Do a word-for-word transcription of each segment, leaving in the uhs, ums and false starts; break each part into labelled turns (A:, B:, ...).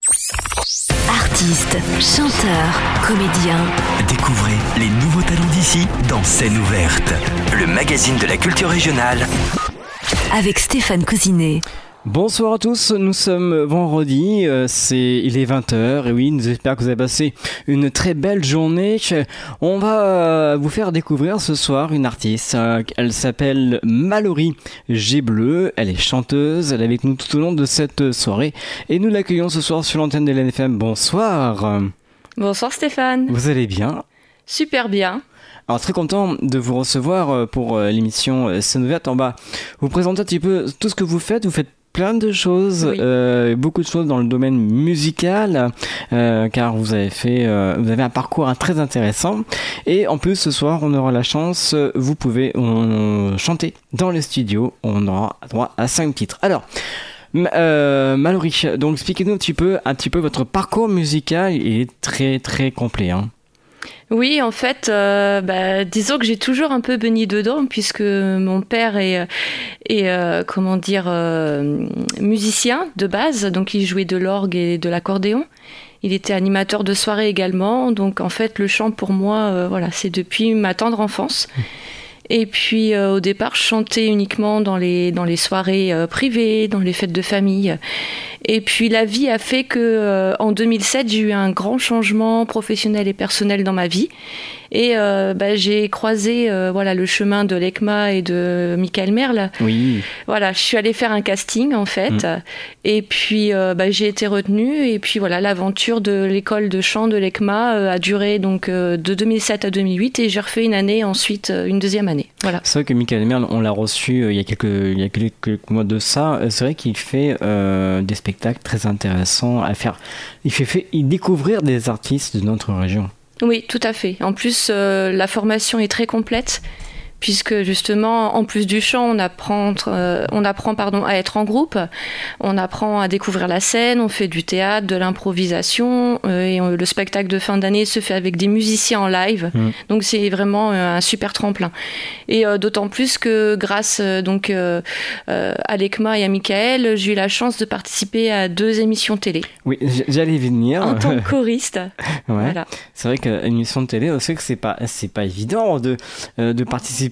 A: Artistes, chanteurs, comédiens.
B: Découvrez les nouveaux talents d'ici dans Scène ouverte, le magazine de la culture régionale.
A: Avec Stéphane Cousinet.
C: Bonsoir à tous, nous sommes vendredi, euh, c'est, il est vingt heures et oui, nous espérons que vous avez passé une très belle journée. On va euh, vous faire découvrir ce soir une artiste, euh, elle s'appelle Mallory G Bleu, elle est chanteuse, elle est avec nous tout au long de cette soirée et nous l'accueillons ce soir sur l'antenne de l'N F M. Bonsoir.
D: Bonsoir Stéphane.
C: Vous allez bien ?
D: Super bien.
C: Alors très content de vous recevoir pour l'émission Scène ouverte. On va vous présenter un petit peu tout ce que vous faites, vous faites plein de choses, oui. euh, beaucoup de choses dans le domaine musical, euh, car vous avez fait, euh, vous avez un parcours hein, très intéressant. Et en plus, ce soir, on aura la chance, vous pouvez on, chanter dans les studios. On aura droit à cinq titres. Alors, euh, Mallory, donc expliquez-nous un petit peu, un petit peu votre parcours musical. Il est très très complet. Hein.
D: Oui, en fait, euh, bah, disons que j'ai toujours un peu baigné dedans, puisque mon père est, est euh, comment dire, euh, musicien de base, donc il jouait de l'orgue et de l'accordéon. Il était animateur de soirée également, donc en fait, le chant pour moi, euh, voilà, c'est depuis ma tendre enfance. Et puis euh, au départ, je chantais uniquement dans les, dans les soirées euh, privées, dans les fêtes de famille. Et puis la vie a fait que euh, en deux mille sept, j'ai eu un grand changement professionnel et personnel dans ma vie. Et euh, bah, j'ai croisé euh, voilà, le chemin de l'E C M A et de Michael Merle.
C: Oui.
D: Voilà, je suis allée faire un casting en fait. Mmh. Et puis euh, bah, j'ai été retenue. Et puis voilà, l'aventure de l'école de chant de l'E C M A euh, a duré donc, euh, de deux mille sept à deux mille huit. Et j'ai refait une année ensuite, euh, une deuxième année. Voilà.
C: C'est vrai que Michael Merle, on l'a reçu euh, il, y a quelques, il y a quelques mois de ça. C'est vrai qu'il fait euh, des spectacles très intéressants à faire. Il fait, fait il découvrir des artistes de notre région.
D: Oui, tout à fait. En plus, euh, la formation est très complète, puisque justement, en plus du chant, on apprend, euh, on apprend pardon, à être en groupe, on apprend à découvrir la scène, on fait du théâtre, de l'improvisation, euh, et on, le spectacle de fin d'année se fait avec des musiciens en live, mmh. donc c'est vraiment euh, un super tremplin. Et euh, d'autant plus que grâce euh, donc, euh, euh, à l'E C M A et à Michael, j'ai eu la chance de participer à deux émissions télé.
C: Oui, j'allais venir.
D: En tant que choriste.
C: Ouais.
D: Voilà. C'est
C: vrai qu'une émission de télé, on sait que c'est pas, c'est pas évident de, euh, de participer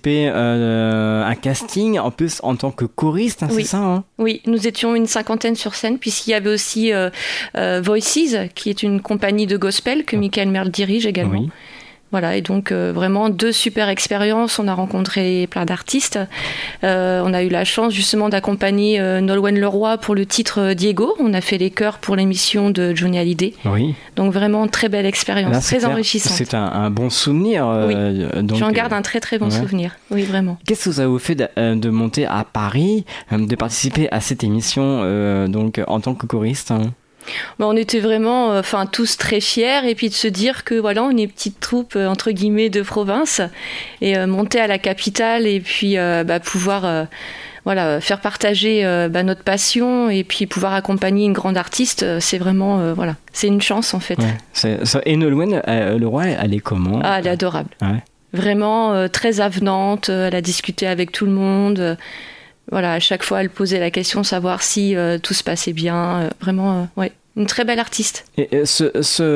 C: Euh, un casting en plus en tant que choriste, hein,
D: oui.
C: c'est ça hein
D: Oui, nous étions une cinquantaine sur scène, puisqu'il y avait aussi euh, euh, Voices, qui est une compagnie de gospel que Michael Merle dirige également. Oui. Voilà, et donc euh, vraiment deux super expériences. On a rencontré plein d'artistes. Euh, on a eu la chance justement d'accompagner euh, Nolwenn Leroy pour le titre Diego. On a fait les chœurs pour l'émission de Johnny Hallyday.
C: Oui. Donc
D: vraiment très belle expérience,
C: là,
D: très
C: clair.
D: enrichissante.
C: C'est un, un bon souvenir.
D: Oui.
C: Euh, donc,
D: J'en garde un très très bon ouais. souvenir. Oui, vraiment.
C: Qu'est-ce que ça vous fait de, euh, de monter à Paris, euh, de participer à cette émission euh, donc en tant que choriste hein?
D: Ben, on était vraiment enfin, euh, tous très fiers et puis de se dire que voilà, on est une petite troupe euh, entre guillemets de province et euh, monter à la capitale et puis euh, bah, pouvoir euh, voilà, faire partager euh, bah, notre passion et puis pouvoir accompagner une grande artiste, euh, c'est vraiment euh, voilà, c'est une chance en fait.
C: Ouais, c'est, ça, et Nolwenn euh, Leroy, elle est comment ?
D: Ah, elle est adorable.
C: Ouais.
D: Vraiment euh, très avenante, elle a discuté avec tout le monde. Euh, Voilà, à chaque fois, elle posait la question de savoir si euh, tout se passait bien. Euh, vraiment, euh, ouais, une très belle artiste.
C: Et, et ce,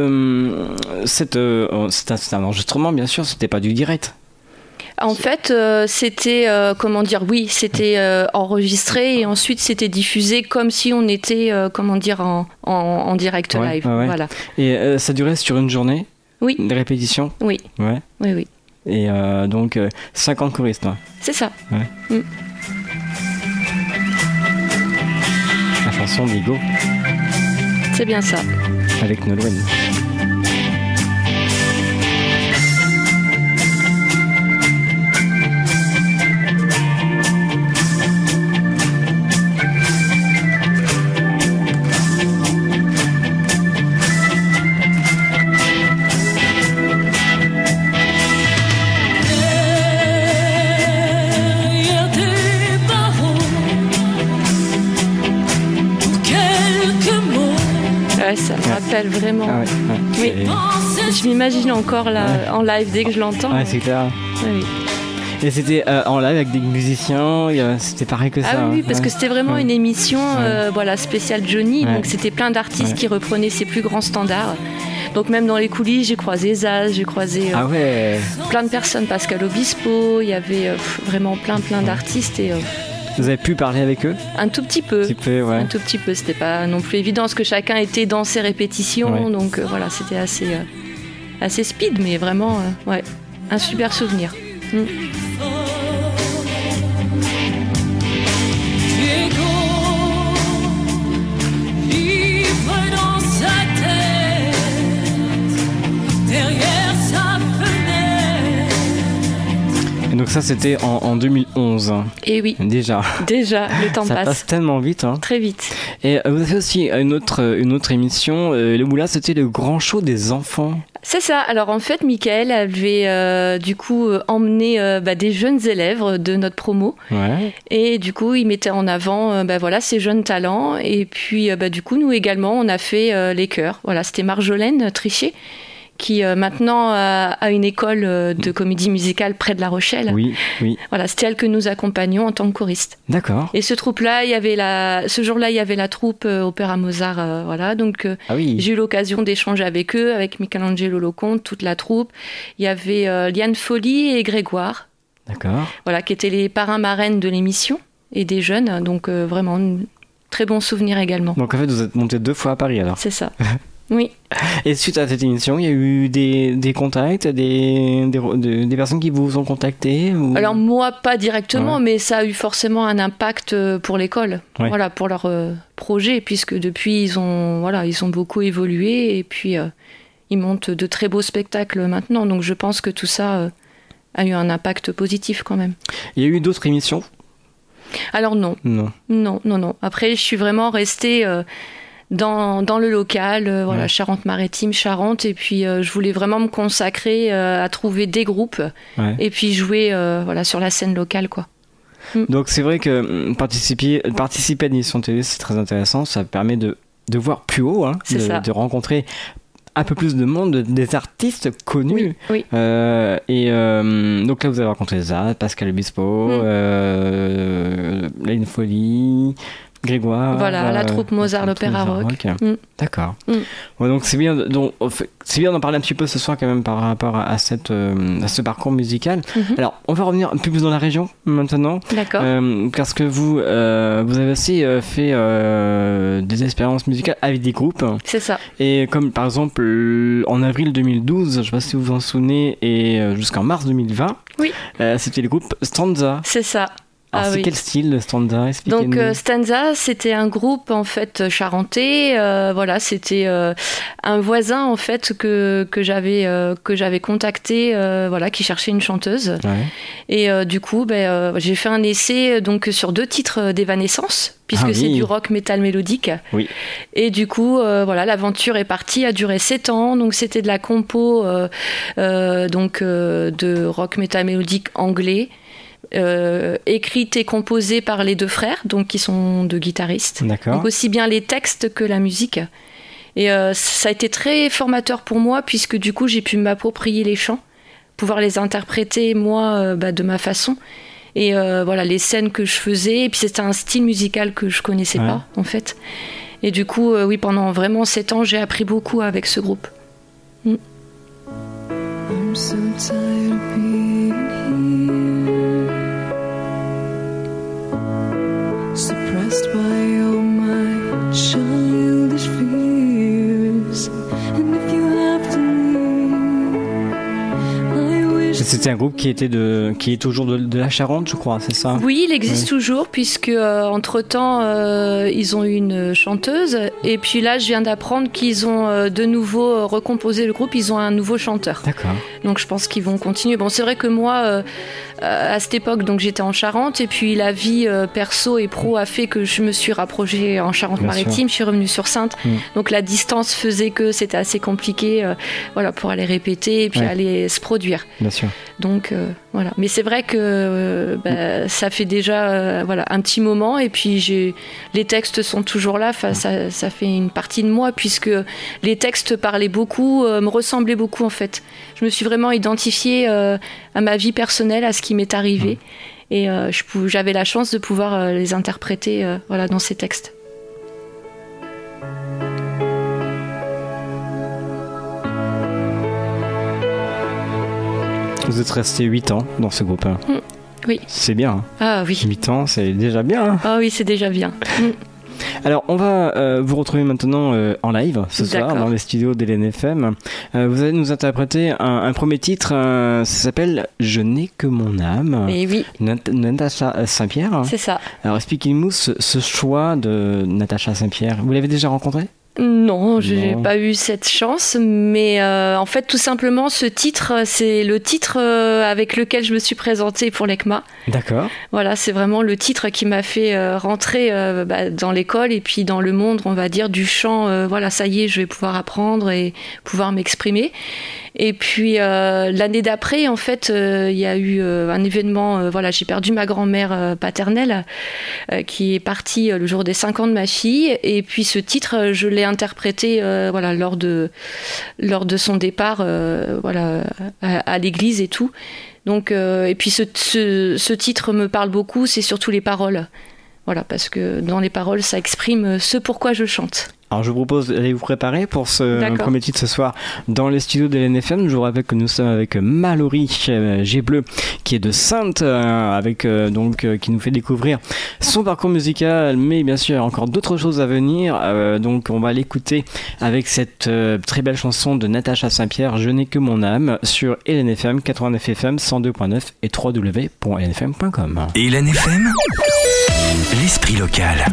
C: ce, cette, euh, c'est, un, c'est un enregistrement, bien sûr, c'était pas du direct.
D: En fait, euh, c'était, euh, comment dire, oui, c'était euh, enregistré et ensuite c'était diffusé comme si on était, euh, comment dire, en, en, en direct
C: ouais,
D: live.
C: Ouais, ouais.
D: Voilà.
C: Et euh, ça durait sur une journée ?
D: Oui.
C: Des répétitions ?
D: Oui.
C: Ouais.
D: Oui, oui.
C: Et euh, donc, euh, cinquante choristes, ouais.
D: C'est ça.
C: Ouais.
D: Mm.
C: La chanson d'Igo.
D: C'est bien ça.
C: Avec Nolwenn.
D: Ça me rappelle vraiment.
C: Ah ouais, ouais.
D: Oui. Je m'imagine encore là, ouais. en live dès que je l'entends.
C: Ouais, c'est clair.
D: Oui.
C: Et c'était euh, en live avec des musiciens, c'était pareil que ça.
D: Ah oui,
C: hein.
D: parce
C: ouais.
D: que c'était vraiment
C: ouais.
D: une émission euh,
C: ouais.
D: voilà, spéciale Johnny,
C: ouais.
D: donc c'était plein d'artistes
C: ouais.
D: qui reprenaient ses plus grands standards. Donc même dans les coulisses, j'ai croisé Zaz, j'ai croisé euh,
C: ah ouais.
D: plein de personnes, Pascal Obispo, il y avait euh, vraiment plein plein d'artistes et... Euh,
C: Vous avez pu parler avec eux ?
D: Un tout petit peu.
C: Un petit peu, ouais.
D: Un tout petit peu, c'était pas non plus évident parce que chacun était dans ses répétitions,
C: ouais.
D: donc euh, voilà, c'était assez, euh, assez speed, mais vraiment, euh, ouais, un super souvenir. Mm.
C: Et donc ça, c'était en, en deux mille onze.
D: Et oui.
C: Déjà.
D: Déjà, le temps
C: ça
D: passe.
C: Ça passe tellement vite. Hein.
D: Très vite.
C: Et euh, vous avez aussi une autre, une autre émission, euh, où là, c'était le grand show des enfants.
D: C'est ça. Alors en fait, Michael avait euh, du coup euh, emmené euh, bah, des jeunes élèves de notre promo.
C: Ouais.
D: Et du coup, il mettait en avant euh, bah, voilà, ces jeunes talents. Et puis, euh, bah, du coup, nous également, on a fait euh, les chœurs. Voilà, c'était Marjolaine Trichet, qui euh, maintenant a, a une école euh, de comédie musicale près de La Rochelle.
C: Oui, oui.
D: Voilà, c'était elle que nous accompagnions en tant que choriste.
C: D'accord.
D: Et ce troupe-là, il y avait la, ce jour-là, il y avait la troupe euh, Opéra Mozart, euh, voilà. Donc, euh,
C: ah oui.
D: j'ai eu l'occasion d'échanger avec eux, avec Michelangelo Lecomte, toute la troupe. Il y avait euh, Liane Folly et Grégoire.
C: D'accord.
D: Voilà, qui étaient les parrains marraines de l'émission et des jeunes. Donc, euh, vraiment, un très bon souvenir également.
C: Donc, en fait, vous êtes monté deux fois à Paris, alors.
D: C'est ça. Oui.
C: Et suite à cette émission, il y a eu des, des contacts, des, des, des personnes qui vous ont contacté ou...
D: Alors moi, pas directement,
C: ouais.
D: mais ça a eu forcément un impact pour l'école,
C: ouais.
D: voilà, pour leur euh, projet, puisque depuis, ils ont, voilà, ils ont beaucoup évolué et puis euh, ils montent de très beaux spectacles maintenant. Donc je pense que tout ça euh, a eu un impact positif quand même.
C: Il y a eu d'autres émissions ?
D: Alors non.
C: Non.
D: Non, non, non. Après, je suis vraiment restée... Euh, Dans, dans le local, euh, voilà, ouais. Charente-Maritime, Charente, et puis euh, je voulais vraiment me consacrer euh, à trouver des groupes ouais. et puis jouer euh, voilà, sur la scène locale, quoi. Mm.
C: Donc c'est vrai que participer, participer à une émission télé, c'est très intéressant, ça permet de, de voir plus haut, hein, de, de rencontrer un peu plus de monde, des artistes connus.
D: Oui, oui.
C: Euh, et euh, donc là, vous avez rencontré Zaz, Pascal Obispo, mm. euh, Liane Folly... Grégoire.
D: Voilà, euh, la troupe Mozart, l'Opéra Rock. rock.
C: Mm. D'accord. Mm. Ouais, donc c'est bien, donc, c'est bien d'en parler un petit peu ce soir quand même par rapport à, cette, euh, à ce parcours musical. Mm-hmm. Alors, on va revenir un peu plus dans la région maintenant.
D: D'accord.
C: Euh, parce que vous, euh, vous avez aussi euh, fait euh, des expériences musicales avec des groupes.
D: C'est ça.
C: Et comme par exemple en avril deux mille douze, je ne sais pas si vous vous en souvenez, et jusqu'en mars deux mille vingt,
D: oui.
C: euh, c'était le groupe Stanza.
D: C'est ça.
C: Alors,
D: ah,
C: c'est
D: oui.
C: quel style, Stanza? Expliquez-nous.
D: Donc, euh, Stanza, c'était un groupe, en fait, charentais. Euh, voilà, c'était euh, un voisin, en fait, que, que, j'avais, euh, que j'avais contacté, euh, voilà, qui cherchait une chanteuse.
C: Ouais.
D: Et euh, du coup, ben, euh, j'ai fait un essai donc, sur deux titres d'Evanescence, puisque ah, c'est oui. du rock métal mélodique.
C: Oui.
D: Et du coup, euh, voilà, l'aventure est partie, a duré sept ans. Donc, c'était de la compo euh, euh, donc, euh, de rock métal mélodique anglais. Euh, écrite et composée par les deux frères, donc qui sont deux guitaristes.
C: D'accord.
D: Donc aussi bien les textes que la musique. Et euh, ça a été très formateur pour moi, puisque du coup j'ai pu m'approprier les chants, pouvoir les interpréter moi euh, bah, de ma façon. Et euh, voilà, les scènes que je faisais. Et puis c'était un style musical que je connaissais ouais. pas en fait. Et du coup, euh, oui, pendant vraiment sept ans, j'ai appris beaucoup avec ce groupe. Mm. I'm so tired of being here. Suppressed by all my childish fears. And if you have to leave, I wish.
C: C'était un groupe qui était de, qui est toujours de, de la Charente, je crois, c'est ça?
D: Oui, il existe
C: ouais.
D: toujours, puisque euh, entre temps, euh, ils ont eu une chanteuse. Et puis là, je viens d'apprendre qu'ils ont euh, de nouveau euh, recomposé le groupe. Ils ont un nouveau chanteur.
C: D'accord.
D: Donc je pense qu'ils vont continuer. Bon, c'est vrai que moi. Euh, à cette époque, donc j'étais en Charente, et puis la vie euh, perso et pro a fait que je me suis rapprochée en Charente-Maritime. Je suis revenue sur Saintes, mmh. donc la distance faisait que c'était assez compliqué, euh, voilà, pour aller répéter et puis ouais. aller se produire.
C: Bien sûr.
D: Donc euh, voilà. Mais c'est vrai que euh, bah, ça fait déjà euh, voilà, un petit moment, et puis j'ai... les textes sont toujours là, ça, ça fait une partie de moi, puisque les textes parlaient beaucoup, euh, me ressemblaient beaucoup en fait. Je me suis vraiment identifiée euh, à ma vie personnelle, à ce qui m'est arrivé, et euh, je, j'avais la chance de pouvoir euh, les interpréter euh, voilà, dans ces textes.
C: Vous êtes resté huit ans dans ce groupe. Mmh,
D: oui.
C: C'est bien. Hein.
D: Ah oui.
C: huit ans, c'est déjà bien. Hein.
D: Ah oui, c'est déjà bien. Mmh.
C: Alors, on va euh, vous retrouver maintenant euh, en live ce D'accord. soir dans les studios d'Hélène F M. Euh, vous allez nous interpréter un, un premier titre, euh, ça s'appelle « Je n'ai que mon âme ».
D: Et oui.
C: Nat- Natacha Saint-Pierre.
D: C'est ça.
C: Alors, expliquez-nous ce, ce choix de Natacha Saint-Pierre. Vous l'avez déjà rencontrée ?
D: Non, je n'ai pas eu cette chance, mais euh, en fait, tout simplement, ce titre, c'est le titre euh, avec lequel je me suis présentée pour l'E C M A.
C: D'accord.
D: Voilà, c'est vraiment le titre qui m'a fait euh, rentrer euh, bah, dans l'école et puis dans le monde, on va dire, du chant. Euh, voilà, ça y est, je vais pouvoir apprendre et pouvoir m'exprimer. Et puis euh, l'année d'après, en fait, il euh, y a eu euh, un événement. Euh, voilà, j'ai perdu ma grand-mère euh, paternelle euh, qui est partie euh, le jour des cinq ans de ma fille. Et puis ce titre, je l'ai interprété euh, voilà, lors de, lors de son départ euh, voilà, à, à l'église et tout. Donc, euh, et puis ce, ce, ce titre me parle beaucoup, c'est surtout les paroles. Voilà, parce que dans les paroles, ça exprime ce pourquoi je chante.
C: Alors je vous propose d'aller vous préparer pour ce D'accord. premier titre ce soir dans les studios d'Hélène F M. Je vous rappelle que nous sommes avec Mallory euh, G Bleu, qui est de Sainte, euh, avec euh, donc euh, qui nous fait découvrir son parcours musical, mais bien sûr encore d'autres choses à venir. Euh, donc on va l'écouter avec cette euh, très belle chanson de Natacha Saint-Pierre, Je n'ai que mon âme, sur Hélène F M quatre-vingt-neuf F M cent deux point neuf et w w w point hélène f m point com.
B: Hélène F M, l'esprit local.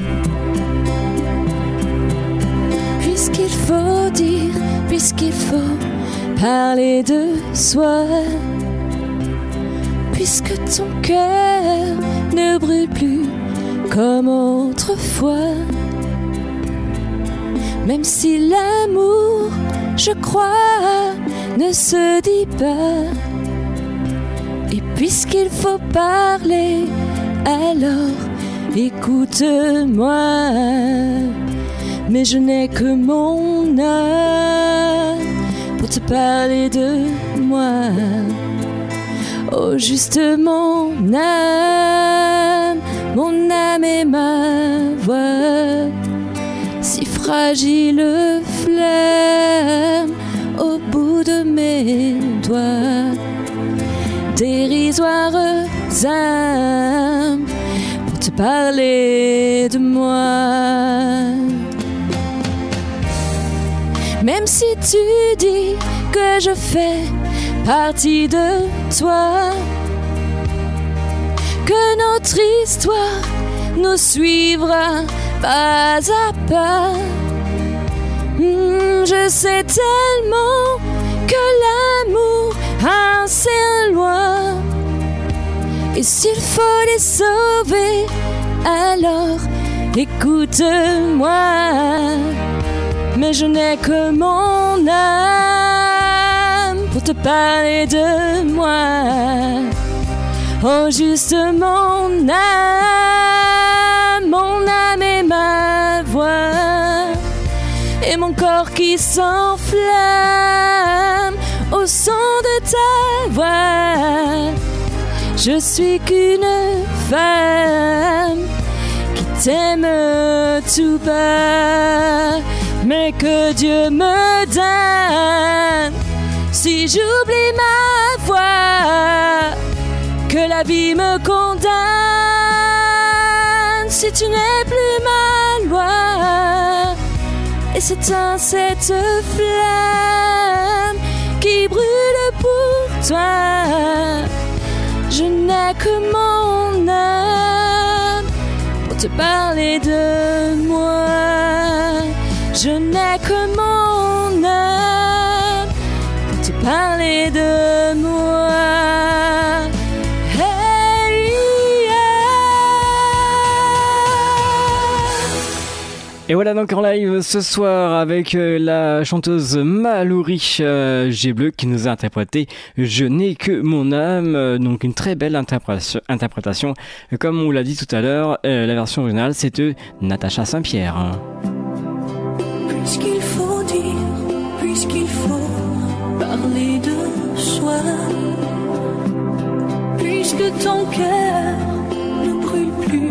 E: Puisqu'il faut dire, puisqu'il faut parler de soi, puisque ton cœur ne brûle plus comme autrefois, même si l'amour, je crois, ne se dit pas, et puisqu'il faut parler, alors écoute-moi. Mais je n'ai que mon âme pour te parler de moi. Oh, juste mon âme, mon âme et ma voix, si fragile flamme au bout de mes doigts, dérisoires âmes pour te parler de moi. Même si tu dis que je fais partie de toi, que notre histoire nous suivra pas à pas, mmh, je sais tellement que l'amour a un ciel loin, et s'il faut les sauver, alors écoute-moi. Mais je n'ai que mon âme pour te parler de moi. Oh, juste mon âme, mon âme et ma voix, et mon corps qui s'enflamme au son de ta voix. Je suis qu'une femme qui t'aime tout bas, mais que Dieu me donne si j'oublie ma voix, que la vie me condamne si tu n'es plus ma loi. Et s'éteint cette flamme qui brûle pour toi. Je n'ai que mon âme pour te parler de moi. Je n'ai que mon âme pour te parler de moi. Hey, yeah.
C: Et voilà donc en live ce soir avec euh, la chanteuse Mallory euh, G-Bleu qui nous a interprété Je n'ai que mon âme, euh, donc une très belle interprétation, interprétation. Comme on l'a dit tout à l'heure, euh, la version originale c'est de Natacha Saint-Pierre.
F: Puisqu'il faut dire, puisqu'il faut parler de soi, puisque ton cœur ne brûle plus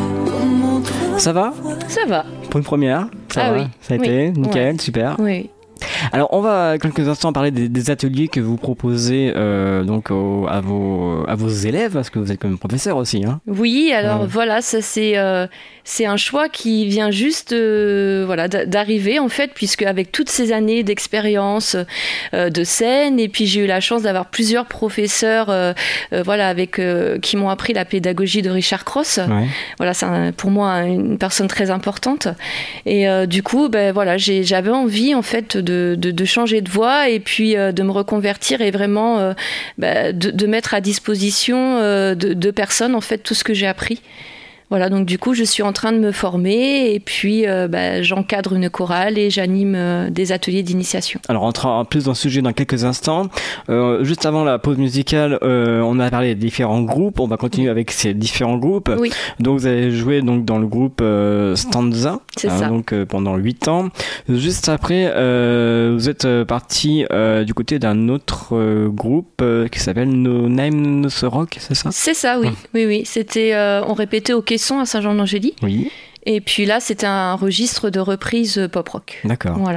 F: comme autrefois.
C: Ça va ?
D: Ça va.
C: Pour une première, ça
D: ah
C: va,
D: oui.
C: ça a
D: oui.
C: été nickel,
D: ouais.
C: super.
D: Oui.
C: Alors on va quelques instants parler des, des ateliers que vous proposez euh, donc au, à vos à vos élèves parce que vous êtes quand même professeur aussi. Hein.
D: Oui, alors
C: ouais.
D: voilà, ça c'est euh, c'est un choix qui vient juste euh, voilà d'arriver en fait, puisque avec toutes ces années d'expérience euh, de scène, et puis j'ai eu la chance d'avoir plusieurs professeurs euh, euh, voilà avec euh, qui m'ont appris la pédagogie de Richard Cross.
C: Ouais.
D: Voilà, c'est un, pour moi une personne très importante. Et euh, du coup, ben voilà, j'ai, j'avais envie en fait de, de, de changer de voie et puis euh, de me reconvertir et vraiment euh, ben, de, de mettre à disposition euh, de, de personnes en fait tout ce que j'ai appris. Voilà, donc du coup, je suis en train de me former et puis euh, bah, j'encadre une chorale et j'anime euh, des ateliers d'initiation.
C: Alors, on rentrera plus dans le sujet dans quelques instants. Euh, juste avant la pause musicale, euh, on a parlé des différents groupes. On va continuer avec ces différents groupes.
D: Oui.
C: Donc, vous avez joué donc, dans le groupe euh, Stanza.
D: C'est
C: hein,
D: ça.
C: Donc, euh, pendant huit ans. Juste après, euh, vous êtes parti euh, du côté d'un autre euh, groupe euh, qui s'appelle No Name No So Rock, c'est ça ?
D: C'est ça, oui.
C: Hum.
D: Oui, oui. C'était, euh, on répétait au caisson à Saint-Jean-d'Angély.
C: Oui.
D: Et puis là, c'était un registre de reprise pop-rock.
C: D'accord.
D: Voilà.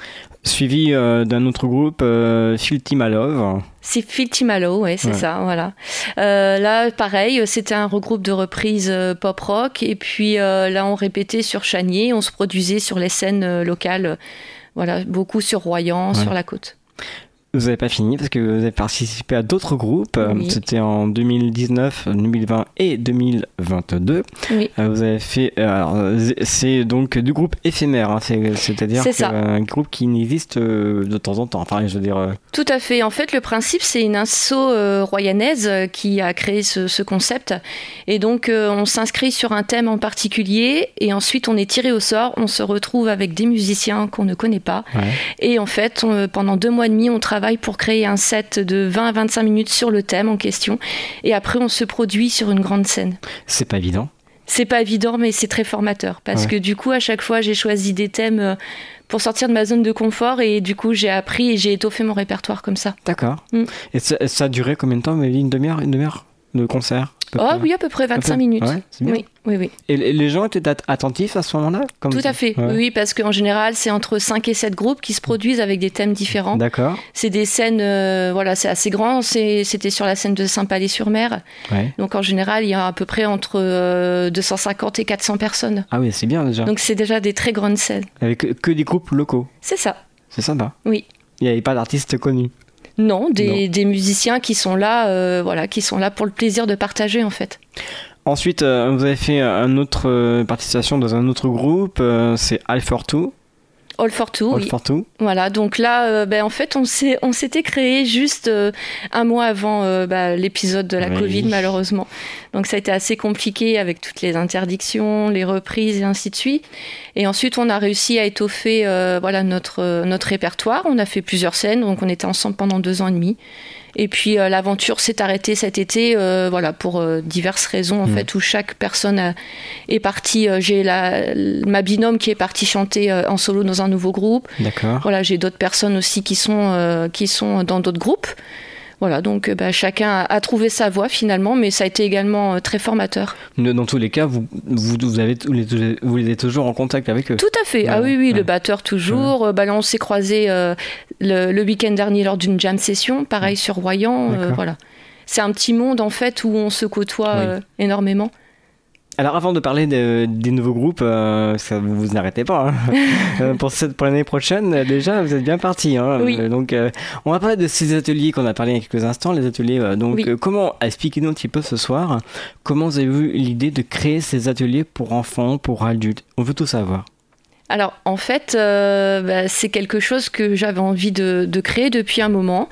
C: Suivi euh, d'un autre groupe, euh, Filthy Malove.
D: C'est Filthy Malo, ouais, c'est
C: ouais.
D: ça, voilà. Euh, là, pareil, c'était un regroupe de reprises euh, pop-rock. Et puis euh, là, on répétait sur Chanier, on se produisait sur les scènes euh, locales. Euh, voilà, beaucoup sur Royan, ouais. sur la côte.
C: Vous n'avez pas fini parce que vous avez participé à d'autres groupes.
D: Oui.
C: C'était en deux mille dix-neuf, deux mille vingt et deux mille vingt-deux.
D: Oui.
C: Vous avez fait. Alors, c'est donc du groupe éphémère, hein, c'est, c'est-à-dire
D: c'est ça.
C: un groupe qui n'existe de temps en temps. Enfin, je veux dire.
D: Tout à fait. En fait, le principe, c'est une asso euh, royanaise qui a créé ce, ce concept. Et donc, euh, on s'inscrit sur un thème en particulier et ensuite, on est tiré au sort. On se retrouve avec des musiciens qu'on ne connaît pas.
C: Ouais.
D: Et en fait, on, pendant deux mois et demi, on travaille pour créer un set de vingt à vingt-cinq minutes sur le thème en question. Et après, on se produit sur une grande scène.
C: C'est pas évident.
D: C'est pas évident, mais c'est très formateur. Parce ouais. que du coup, à chaque fois, j'ai choisi des thèmes pour sortir de ma zone de confort. Et du coup, j'ai appris et j'ai étoffé mon répertoire comme ça.
C: D'accord. Mm. Et ça, ça a duré combien de temps, Mélie ? Une demi-heure, une demi-heure de concert ?
D: Oh oui, à peu près vingt-cinq peu... minutes.
C: Ouais, c'est bien.
D: Oui, oui, oui.
C: Et les gens étaient attentifs à ce moment-là comme...
D: Tout à fait, ouais. oui, parce qu'en général, c'est entre cinq et sept groupes qui se produisent avec des thèmes différents.
C: D'accord.
D: C'est des scènes, euh, voilà, c'est assez grand. C'est, c'était sur la scène de Saint-Palais-sur-Mer. Ouais. Donc en général, il y a à peu près entre euh, deux cent cinquante et quatre cents personnes.
C: Ah oui, c'est bien déjà.
D: Donc c'est déjà des très grandes scènes.
C: Avec que des groupes locaux.
D: C'est ça.
C: C'est sympa.
D: Oui.
C: Il n'y avait pas d'artistes connus.
D: Non, des,
C: non.
D: des musiciens qui sont là, euh, voilà, qui sont là pour le plaisir de partager en fait.
C: Ensuite, euh, vous avez fait une autre euh, participation dans un autre groupe, euh, c'est All for Two.
D: All for Two,
C: All
D: oui.
C: for Two.
D: Voilà, donc là, euh, ben, en fait, on, s'est, on s'était créé juste euh, un mois avant euh, bah, l'épisode de la oui. Covid, malheureusement. Donc ça a été assez compliqué avec toutes les interdictions, les reprises et ainsi de suite. Et ensuite, on a réussi à étoffer euh, voilà, notre, euh, notre répertoire. On a fait plusieurs scènes, donc on était ensemble pendant deux ans et demi. Et puis euh, l'aventure s'est arrêtée cet été, euh, voilà, pour euh, diverses raisons en mmh. fait, où chaque personne a, est partie. Euh, j'ai la, ma binôme qui est partie chanter euh, en solo dans un nouveau groupe.
C: D'accord.
D: Voilà, j'ai d'autres personnes aussi qui sont euh, qui sont dans d'autres groupes. Voilà, donc bah, chacun a, a trouvé sa voie finalement, mais ça a été également euh, très formateur.
C: Dans tous les cas, vous, vous, vous, avez, vous, les, vous êtes toujours en contact avec eux ?
D: Tout à fait, ouais, ah oui, oui, ouais. Le batteur toujours. Ouais. Bah, là, on s'est croisés euh, le, le week-end dernier lors d'une jam session, pareil ouais. sur Royan. Euh, voilà. C'est un petit monde en fait où on se côtoie oui. euh, énormément.
C: Alors avant de parler de, des nouveaux groupes, euh, ça, vous n'arrêtez pas. Hein. euh, pour, cette, pour l'année prochaine, déjà, vous êtes bien partis. Hein.
D: Oui.
C: Euh, donc, euh, on va parler de ces ateliers qu'on a parlé il y a quelques instants. Les ateliers. Euh, donc, oui. euh, comment expliquez-nous un petit peu ce soir comment vous avez eu l'idée de créer ces ateliers pour enfants, pour adultes ? On veut tout savoir.
D: Alors, en fait, euh, bah, c'est quelque chose que j'avais envie de, de créer depuis un moment.